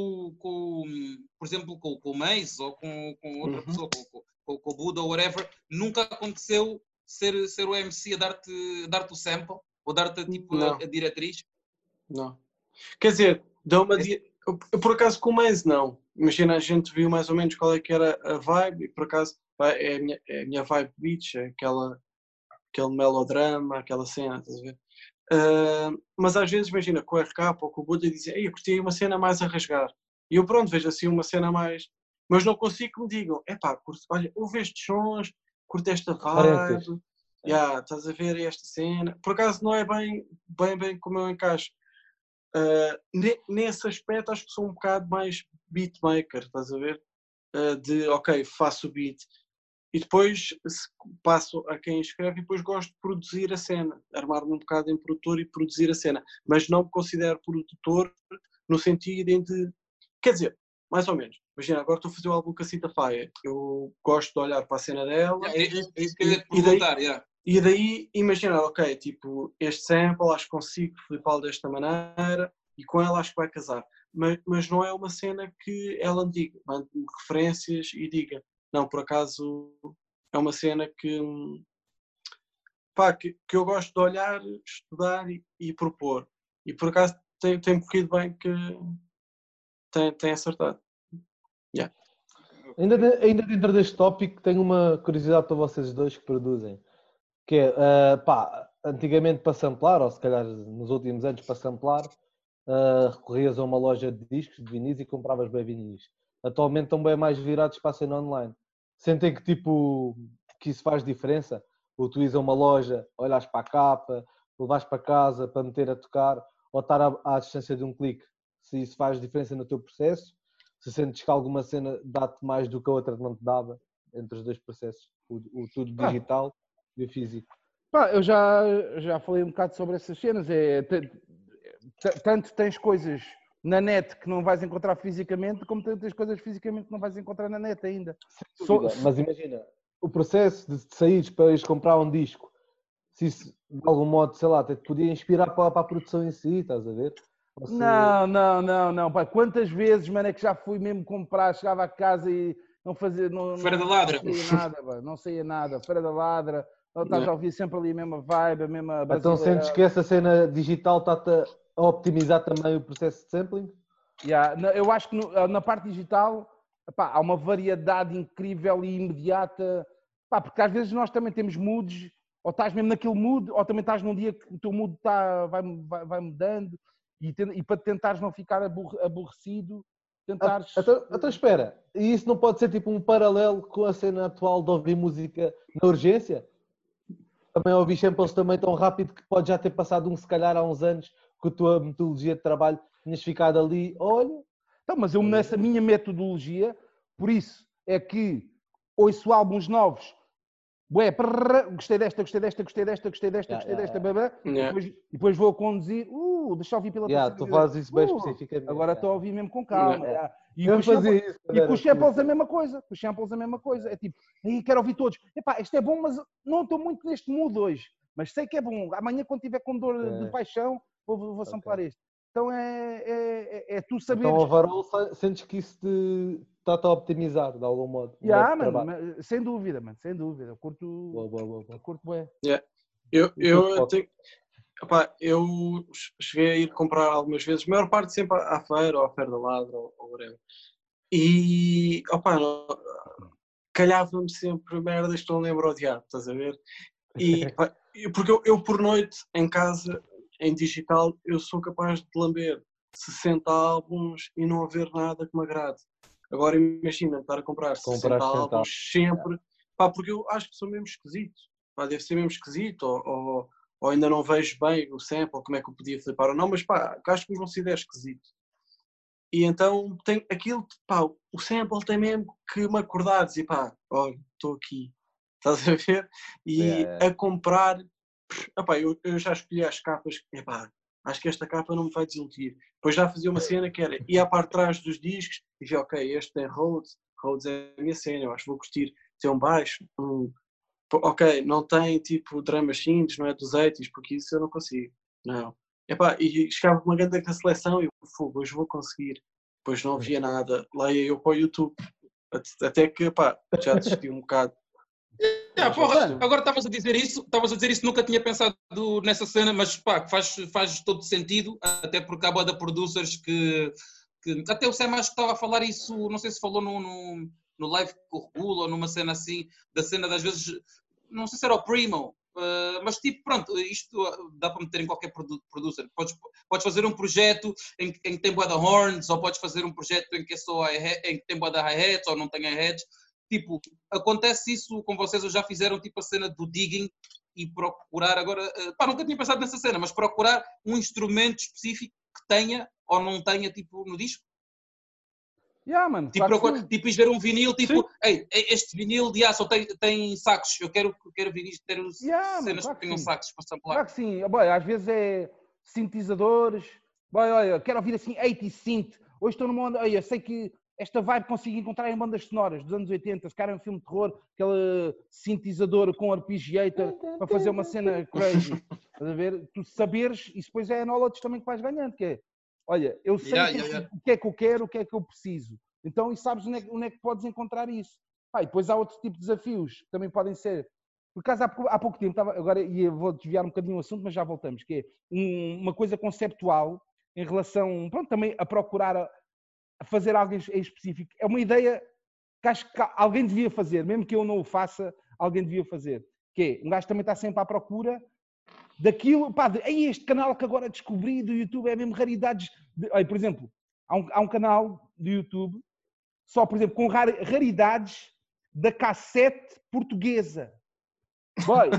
por exemplo, com o Maze ou com outra pessoa, com o Buda ou whatever, nunca aconteceu ser o MC a dar-te o sample ou dar-te tipo a diretriz? Não. Quer dizer, por acaso com o Maze não. Imagina, a gente viu mais ou menos qual é que era a vibe, e por acaso é a minha vibe beach, é aquele melodrama, aquela cena, estás a ver? Mas às vezes, imagina, com o RK ou com o Buda dizem, eu curti uma cena mais a rasgar. E eu pronto, vejo assim uma cena mais... Mas não consigo que me digam, olha, ouve estes sons, curte esta vibe, estás a ver esta cena. Por acaso não é bem como eu encaixo. Nesse aspecto acho que sou um bocado mais beatmaker, estás a ver? Faço o beat. E depois passo a quem escreve e depois gosto de produzir a cena, armar-me um bocado em produtor e produzir a cena, mas não me considero produtor no sentido de... Quer dizer, mais ou menos. Imagina, agora estou a fazer o álbum com a Cita Faia, eu gosto de olhar para a cena dela e daí imaginar, tipo, este sample acho que consigo flipá-lo desta maneira e com ela acho que vai casar. Mas não é uma cena que ela me diga, mande-me referências e diga, não, por acaso é uma cena que eu gosto de olhar, estudar e propor. E por acaso tem corrido bem que tem acertado. Yeah. Ainda dentro deste tópico, tenho uma curiosidade para vocês dois que produzem. Que é, antigamente para samplar, ou se calhar nos últimos anos para samplar, recorrias a uma loja de discos, de vinis e compravas bem vinis. Atualmente estão bem mais virados para a cena online. Sentem que que isso faz diferença? Ou tu ires a uma loja, olhas para a capa, levas para casa para meter a tocar, ou estar à distância de um clique? Se isso faz diferença no teu processo? Se sentes que alguma cena dá-te mais do que a outra não te dava entre os dois processos? O tudo digital e o físico. Eu já falei um bocado sobre essas cenas. Tanto tens coisas na net que não vais encontrar fisicamente, como tens coisas fisicamente que não vais encontrar na net ainda. Mas imagina, o processo de saíres para ires comprar um disco, se isso de algum modo, sei lá, até te podia inspirar para a produção em si, estás a ver? Não. Pai, quantas vezes, mano, é que já fui mesmo comprar, chegava a casa e não fazia... Feira da Ladra. Não saía nada. Feira da Ladra, estás a ouvir sempre ali a mesma vibe, a mesma brasileira. Então sentes que essa cena digital está-te a optimizar também o processo de sampling? Eu acho que na parte digital há uma variedade incrível e imediata, porque às vezes nós também temos moods, ou estás mesmo naquele mood, ou também estás num dia que o teu mood vai mudando, e para tentares não ficar aborrecido, tentares... Então espera, e isso não pode ser tipo um paralelo com a cena atual de ouvir música na urgência? Também ouvir samples também tão rápido que pode já ter passado se calhar há uns anos com a tua metodologia de trabalho, tinhas ficado ali, olha... Então, mas eu nessa minha metodologia, por isso é que ouço álbuns novos, gostei desta, e depois vou a conduzir, deixa eu ouvir pela terceira tu fazes isso bem especificamente. Agora estou a ouvir mesmo com calma. E com os samples a mesma coisa. É tipo, quero ouvir todos. Isto é bom, mas não estou muito neste mood hoje. Mas sei que é bom. Amanhã, quando estiver com dor de paixão, vou samplar este. Então é tu saberes. Então, overall, sentes que isso está-te a optimizar, de algum modo? Mano, sem dúvida, mano, sem dúvida. Eu curto. Boa. Curto bem. Yeah. Eu cheguei a ir comprar algumas vezes, a maior parte sempre à feira ou à Feira da Ladra ou whatever. E calhava-me sempre merdas que não lembro ao diabo, estás a ver? Porque eu por noite em casa, em digital, eu sou capaz de lamber 60 álbuns e não haver nada que me agrade. Agora imagina estar a comprar 60 álbuns sempre, porque eu acho que sou mesmo esquisito. Deve ser mesmo esquisito, ou ainda não vejo bem o sample, como é que eu podia flipar ou não, mas acho que me considero esquisito. E então tem aquilo, o sample tem mesmo que me acordar, dizer olha, estou aqui, estás a ver? E a comprar, eu já escolhi as capas, acho que esta capa não me vai desiludir. Depois já fazia uma cena que era, ia à parte de trás dos discos e vi, ok, este tem Rhodes é a minha cena, eu acho que vou curtir, tem um baixo, ok, não tem tipo drum machines, não é dos 80s, porque isso eu não consigo, não. E chegava com uma grande seleção e eu, hoje vou conseguir. Depois não havia nada, lá ia eu para o YouTube, até que já desisti um bocado. Agora estavas a dizer isso, nunca tinha pensado nessa cena, mas faz todo sentido, até porque há boa da producers que até o Sam acho que estava a falar isso, não sei se falou no live com o Regulo ou numa cena assim, da cena das vezes, não sei se era o Primo, mas tipo, pronto, isto dá para meter em qualquer producer. Podes fazer um projeto em que tem boa da horns, ou podes fazer um projeto em que em que tem boa da hi-hats ou não tem hi-hats. Tipo, acontece isso com vocês, ou já fizeram tipo a cena do digging e procurar agora, nunca tinha pensado nessa cena, mas procurar um instrumento específico que tenha ou não tenha tipo no disco? Mano, tipo ir ver um vinil, tipo, ei, este vinil de só tem sacos, eu quero vinis ter cenas que tenham sacos para samplar. Claro que sim, às vezes é sintetizadores, olha, quero ouvir assim 80 synth, hoje estou numa onda, eu sei que esta vibe consigo encontrar em bandas sonoras dos anos 80, se calhar é um filme de terror, aquele sintetizador com arpeggiator para fazer uma cena crazy. Estás a ver? Tu saberes, e depois é a knowledge também que vais ganhando, que é, olha, eu sei o que é que eu quero, o que é que eu preciso. Então, e sabes onde é que podes encontrar isso. E depois há outro tipo de desafios que também podem ser. Por acaso, há pouco tempo, agora vou desviar um bocadinho o assunto, mas já voltamos, que é uma coisa conceptual em relação, também a procurar a fazer algo em específico. É uma ideia que acho que alguém devia fazer, mesmo que eu não o faça, alguém devia fazer. Que é, um gajo também está sempre à procura daquilo, este canal que agora descobri do YouTube é mesmo raridades. Por exemplo, há um canal do YouTube só, por exemplo, com raridades da cassete portuguesa. Boy,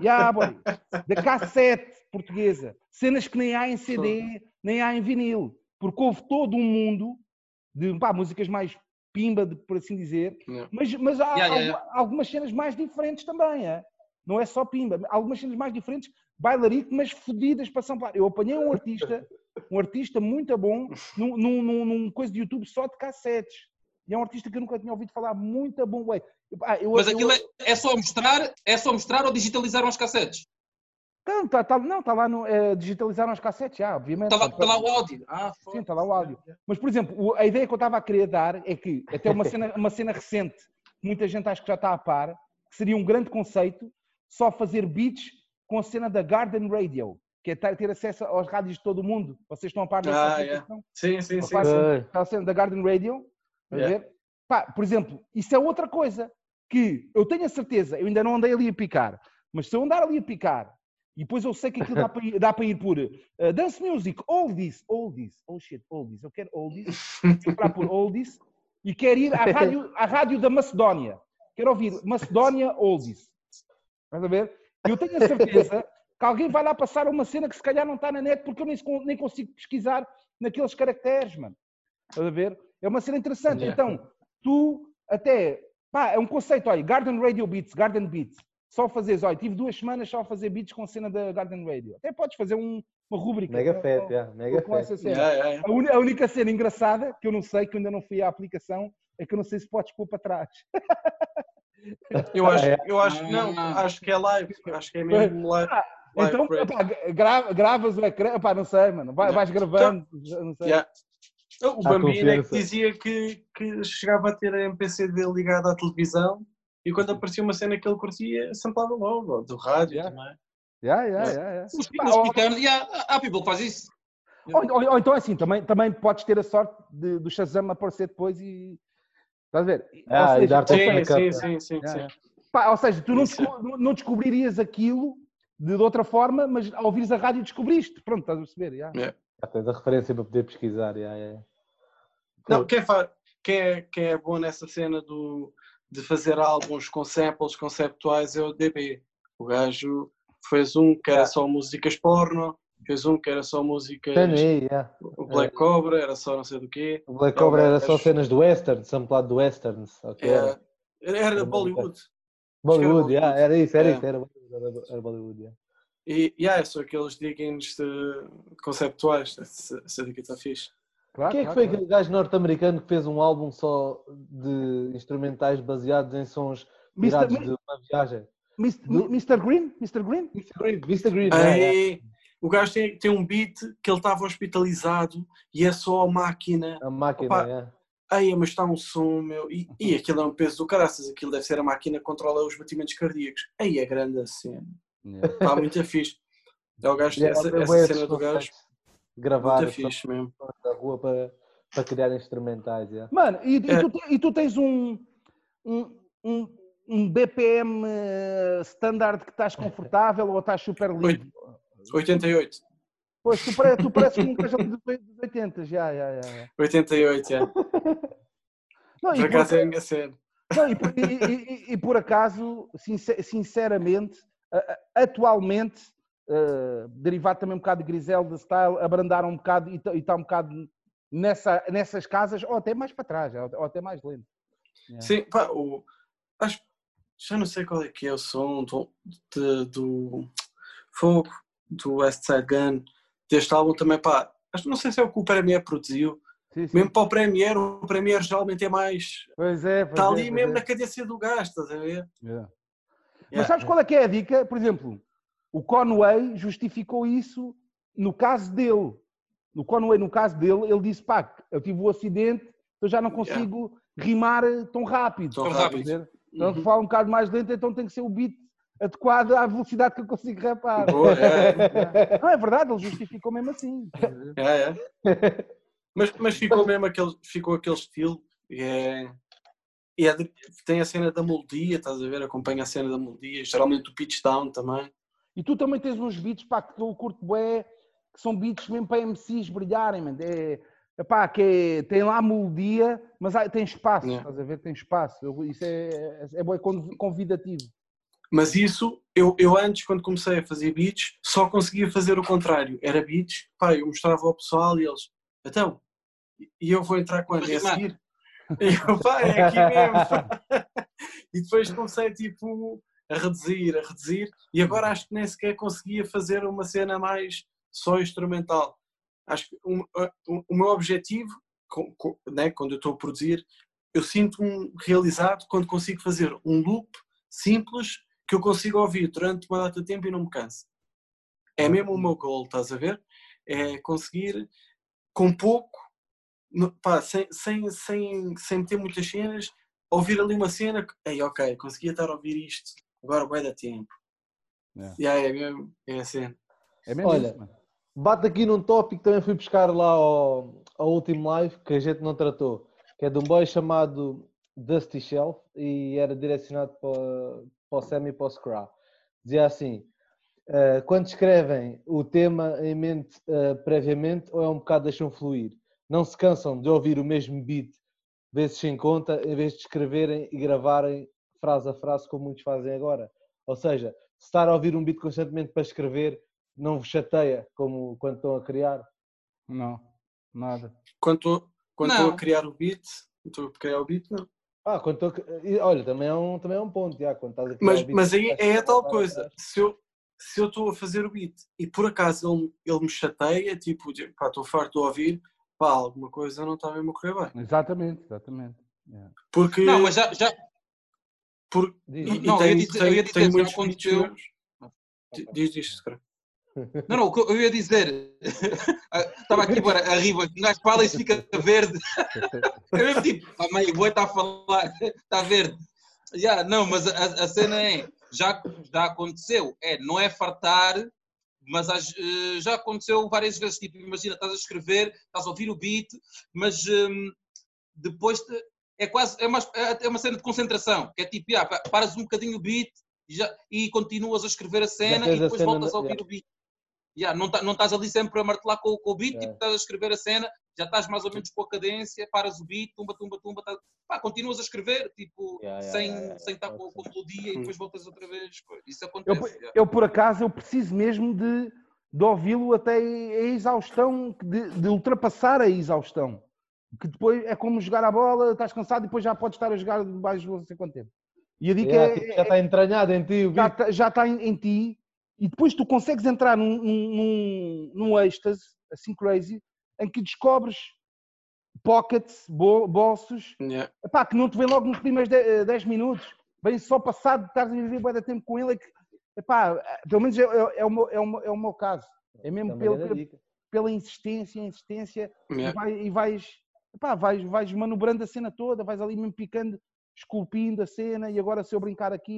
da cassete portuguesa. Cenas que nem há em CD, nem há em vinil. Porque houve todo um mundo de músicas mais pimba, por assim dizer, mas há algumas cenas mais diferentes também, não é só pimba, algumas cenas mais diferentes, bailarico, mas fodidas para samplar. Eu apanhei um artista muito bom num coisa de YouTube só de cassetes, e é um artista que eu nunca tinha ouvido falar, muito bom, mas aquilo é só mostrar ou digitalizaram os cassetes? Não, está lá digitalizaram as cassetes, obviamente. Está lá o áudio. Sim, está lá o áudio. Mas, por exemplo, a ideia que eu estava a querer dar é que, até uma cena recente, muita gente acho que já está a par, que seria um grande conceito, só fazer beats com a cena da Garden Radio, que é ter acesso aos rádios de todo o mundo. Vocês estão a par dessa aplicação? Sim. Está a cena da Garden Radio. A ver? Por exemplo, isso é outra coisa que eu tenho a certeza, eu ainda não andei ali a picar, mas se eu andar ali a picar, e depois eu sei que aquilo dá para ir por dance music, oldies, eu quero oldies, para por oldies, e quero ir à rádio da Macedónia, quero ouvir Macedónia oldies, estás a ver? Eu tenho a certeza que alguém vai lá passar uma cena que se calhar não está na net, porque eu nem consigo pesquisar naqueles caracteres, mano, estás a ver? É uma cena interessante, então, tu até, é um conceito, olha, Garden Radio Beats, Garden Beats, só fazeres, olha, tive 2 semanas só a fazer beats com a cena da Garden Radio. Até podes fazer uma rúbrica. Mega fete, mega com essa cena. A única cena engraçada, que eu não sei, que eu ainda não fui à aplicação, é que eu não sei se podes pôr para trás. Eu acho que não, acho que é live. Acho que é mesmo live. live Então, radio. gravas o ecrã, epá, não sei, mano. Vais gravando, não sei. Yeah. O Bambino é que confiança. dizia que chegava a ter a MPC dele ligado à televisão e quando aparecia uma cena que ele curtia, samplava logo, do rádio também. Yeah. Os Pá, mexicanos, há people que faz isso. ou então assim, também podes ter a sorte do Shazam aparecer depois e... Estás a ver? E dar-te a backup. Sim. Pá, ou seja, tu Isso. não descobririas aquilo de outra forma, mas ao ouvires a rádio descobriste. Pronto, estás a perceber? Yeah. Yeah. Tens a referência para poder pesquisar. Não, quem é bom nessa cena de fazer álbuns com samples conceptuais é o DB. O gajo fez um que era só músicas porno, fez um que era só músicas... O Black Cobra era só não sei do quê. O Black Cobra era só cenas do western, samplado do westerns. Era Bollywood. Bollywood, era isso, era Bollywood. E são aqueles diggings conceptuais, essa dica está fixe. Claro, Quem é que foi aquele gajo norte-americano que fez um álbum só de instrumentais baseados em sons tirados de uma viagem? Mr. Green? Mr. Green. O gajo tem um beat que ele estava hospitalizado e é só a máquina. A máquina, Mas está um som, meu. E aquilo é um peso do caraças. Aquilo deve ser a máquina que controla os batimentos cardíacos. Aí é grande a cena. Está muito fixe. É o gajo, essa cena do gajo. Gravar muito fixe mesmo. Na rua para criar instrumentais. Mano, e tu tens um BPM standard que estás confortável ou estás super livre? 88. Pois, tu pareces um gajo dos 80, já. 88, Não, por acaso é a minha cena. Não, e por acaso, sinceramente, atualmente, derivado também um bocado de Griselda Style, abrandaram um bocado e está um bocado nessas casas, ou até mais para trás, ou até mais lento. Sim, pá, acho, já não sei qual é que é o som do Fogo, do West Side Gun, deste álbum também, pá, não sei se é o que o Premiere produziu. Sim. Mesmo para o Premiere geralmente é mais... Está ali mesmo na cadência do gajo, estás a ver? Mas sabes qual é que é a dica? Por exemplo, o Conway justificou isso no caso dele. No Conway, no caso dele, ele disse, pá, eu tive um acidente, eu já não consigo rimar tão rápido. Então falo um bocado mais lento, então tem que ser o beat adequado à velocidade que eu consigo rapar. Não, é verdade, ele justificou mesmo assim. Mas ficou mesmo aquele estilo tem a cena da melodia, estás a ver? Acompanha a cena da melodia, geralmente o pitch down também. E tu também tens uns beats, pá, que eu curto bué, que são beats mesmo para MCs brilharem, mano. Tem lá a melodia, mas tem espaço, estás a ver? Tem espaço. Isso é bué convidativo. Mas isso, eu antes, quando comecei a fazer beats, só conseguia fazer o contrário. Era beats, pá, eu mostrava ao pessoal e eles, então, e eu vou entrar quando? É a seguir? E eu, pá, é aqui mesmo. E depois comecei, tipo, a reduzir, e agora acho que nem sequer conseguia fazer uma cena mais só instrumental. Acho que o meu objetivo, né, quando eu estou a produzir, eu sinto-me realizado quando consigo fazer um loop simples que eu consigo ouvir durante uma data de tempo e não me canso. É mesmo o meu goal, estás a ver? É conseguir, com pouco, pá, sem meter muitas cenas, ouvir ali uma cena que, ok, conseguia estar a ouvir isto, agora vai dar tempo. É a cena. Olha, isso, bate aqui num tópico que também fui buscar lá ao último live, que a gente não tratou, que é de um boy chamado Dusty Shelf e era direcionado para o Sam e para o Scra. Dizia assim, quando escrevem o tema em mente previamente ou é um bocado deixam fluir? Não se cansam de ouvir o mesmo beat vezes sem conta, em vez de escreverem e gravarem frase a frase como muitos fazem agora. Ou seja, se estar a ouvir um beat constantemente para escrever não vos chateia como quando estão a criar? Não, nada. Quando estou a criar o beat, não. Olha, também é um ponto, já, quando estás a criar o beat. Mas aí é a tal coisa, se eu estou a fazer o beat e por acaso ele me chateia, tipo, pá, estou farto de ouvir, pá, alguma coisa não está mesmo a correr bem. Exatamente. Porque... Não, mas já... Eu ia dizer, já aconteceu... Diz, cara. Não, o que eu ia dizer, estava aqui agora a rir, um gajo fala e fica verde. É mesmo tipo, a mãe, o boi está a falar, está verde. Não, mas a cena é, já aconteceu, não é fartar, mas já aconteceu várias vezes, tipo, imagina, estás a escrever, estás a ouvir o beat, mas depois é uma cena de concentração, que é tipo, paras um bocadinho o beat e continuas a escrever a cena e depois voltas a ouvir o beat. Não estás ali sempre a martelar com o beat, tipo, estás a escrever a cena, já estás mais ou menos com a cadência, paras o beat, tumba, continuas a escrever, tipo, sem estar com a melodia e depois voltas outra vez. Isso acontece. Eu por acaso, eu preciso mesmo de ouvi-lo até a exaustão, de ultrapassar a exaustão. Que depois é como jogar a bola, estás cansado e depois já podes estar a jogar mais não sei quanto tempo. E a dica já está entranhado em ti o beat. Já está em ti. E depois tu consegues entrar num êxtase, assim crazy, em que descobres pockets, bolsos, que não te vem logo nos primeiros 10 minutos. Vem só passado de estar a viver bem de tempo com ele. Pelo menos é o meu caso. É mesmo pela insistência, e vais manobrando a cena toda, vais ali mesmo picando, esculpindo a cena, e agora se eu brincar aqui.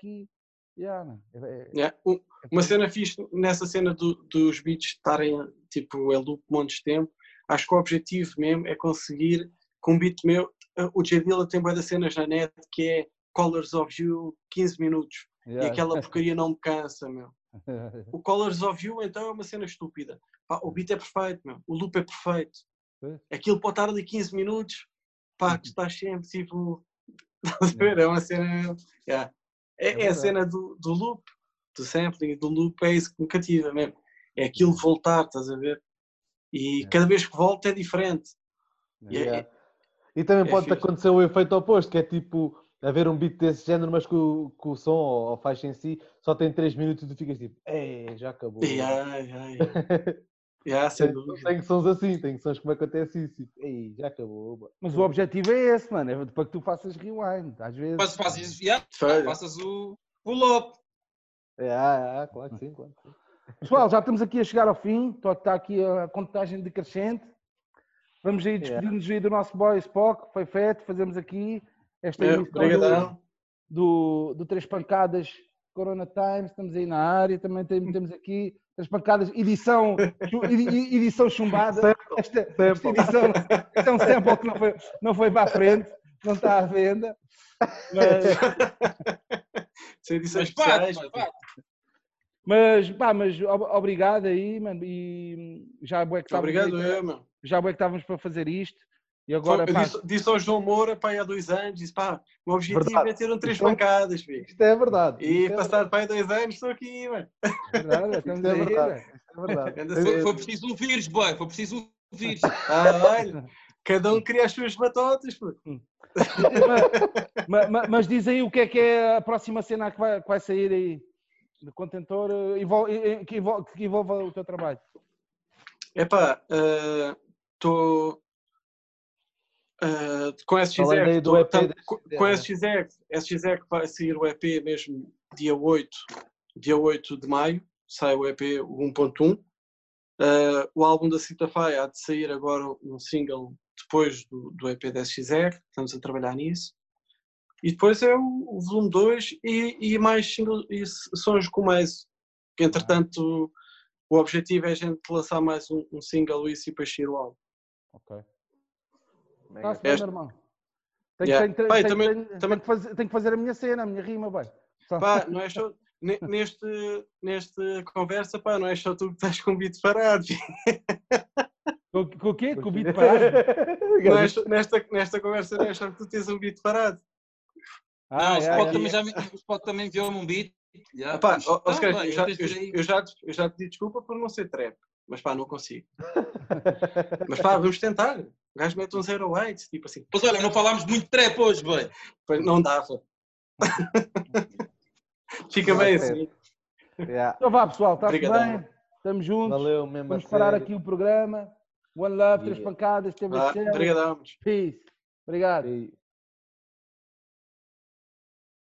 Uma cena fixe nessa cena dos beats estarem tipo loop montes de tempo, acho que o objetivo mesmo é conseguir com um beat meu, o J Dilla tem bué das cenas na net que é Colors of You 15 minutos e aquela porcaria não me cansa, meu. O Colors of You então é uma cena estúpida. O beat é perfeito, meu. O loop é perfeito. Aquilo pode estar ali 15 minutos, que estás sempre tipo é uma cena É a cena do loop, do sampling, do loop, é isso que me cativa mesmo. É aquilo voltar, estás a ver? E cada vez que volta é diferente. E também pode acontecer o efeito oposto, que é tipo haver um beat desse género, mas que o som ou a faixa em si só tem 3 minutos e tu ficas tipo, já acabou. Sem dúvida. Tem sons assim, tem sons que me acontece isso. Já acabou. Mas o objetivo é esse, mano, é para que tu faças rewind. Às vezes. Mas fazes faças o pull-up. Claro que sim, claro. Pessoal, já estamos aqui a chegar ao fim. Está aqui a contagem decrescente. Vamos aí despedir-nos aí do nosso boy Spock. Foi feito. Fazemos aqui esta emissão do Três Pancadas Corona Times. Estamos aí na área. Também temos aqui Três Pancadas, edição chumbada. Esta edição é um sample que não foi para a frente. Não está à venda. Mas obrigado aí, mano. E já é que estávamos para fazer isto. E agora, disse ao João Moura, há 2 anos, disse, o objetivo é ter Três Pancadas, filho. Isto é verdade. E passado 2 anos, estou aqui, mano. Verdade. Foi preciso um vírus, boy. Foi preciso um vírus. Olha, cada um cria as suas batotas, pô. Mas diz aí o que é a próxima cena que vai sair aí do Contentor que envolva o teu trabalho. Estou com SXR, SXR vai sair o EP mesmo dia 8 de maio, sai o EP 1.1. O álbum da Cita Fai há de sair agora um single depois do EP da SXR, estamos a trabalhar nisso. E depois é o volume 2 e mais singles e sons como esse. Que entretanto o objetivo é a gente lançar mais um single e depois sair o álbum. Ok. Está-se bem, meu irmão. Tenho que fazer a minha cena, a minha rima, bem. Não é só... Neste conversa, não é só tu que estás com o beat parado. Com o quê? Com o beat parado? Nesta conversa não é só que tu tens um beat parado. O Spot também enviou-me um beat. Eu já te pedi desculpa por não ser trap, mas não consigo. Mas vamos tentar. O gajo mete um 08, tipo assim. Pois olha, não falámos muito de trap hoje, bem. Pois não dava. Fica bem assim. Então vá, pessoal, está bem? Estamos juntos. Valeu, mesmo. Vamos parar aqui o programa. One Love, Três Pancadas, TV Show. Obrigadão. Peace. Obrigado.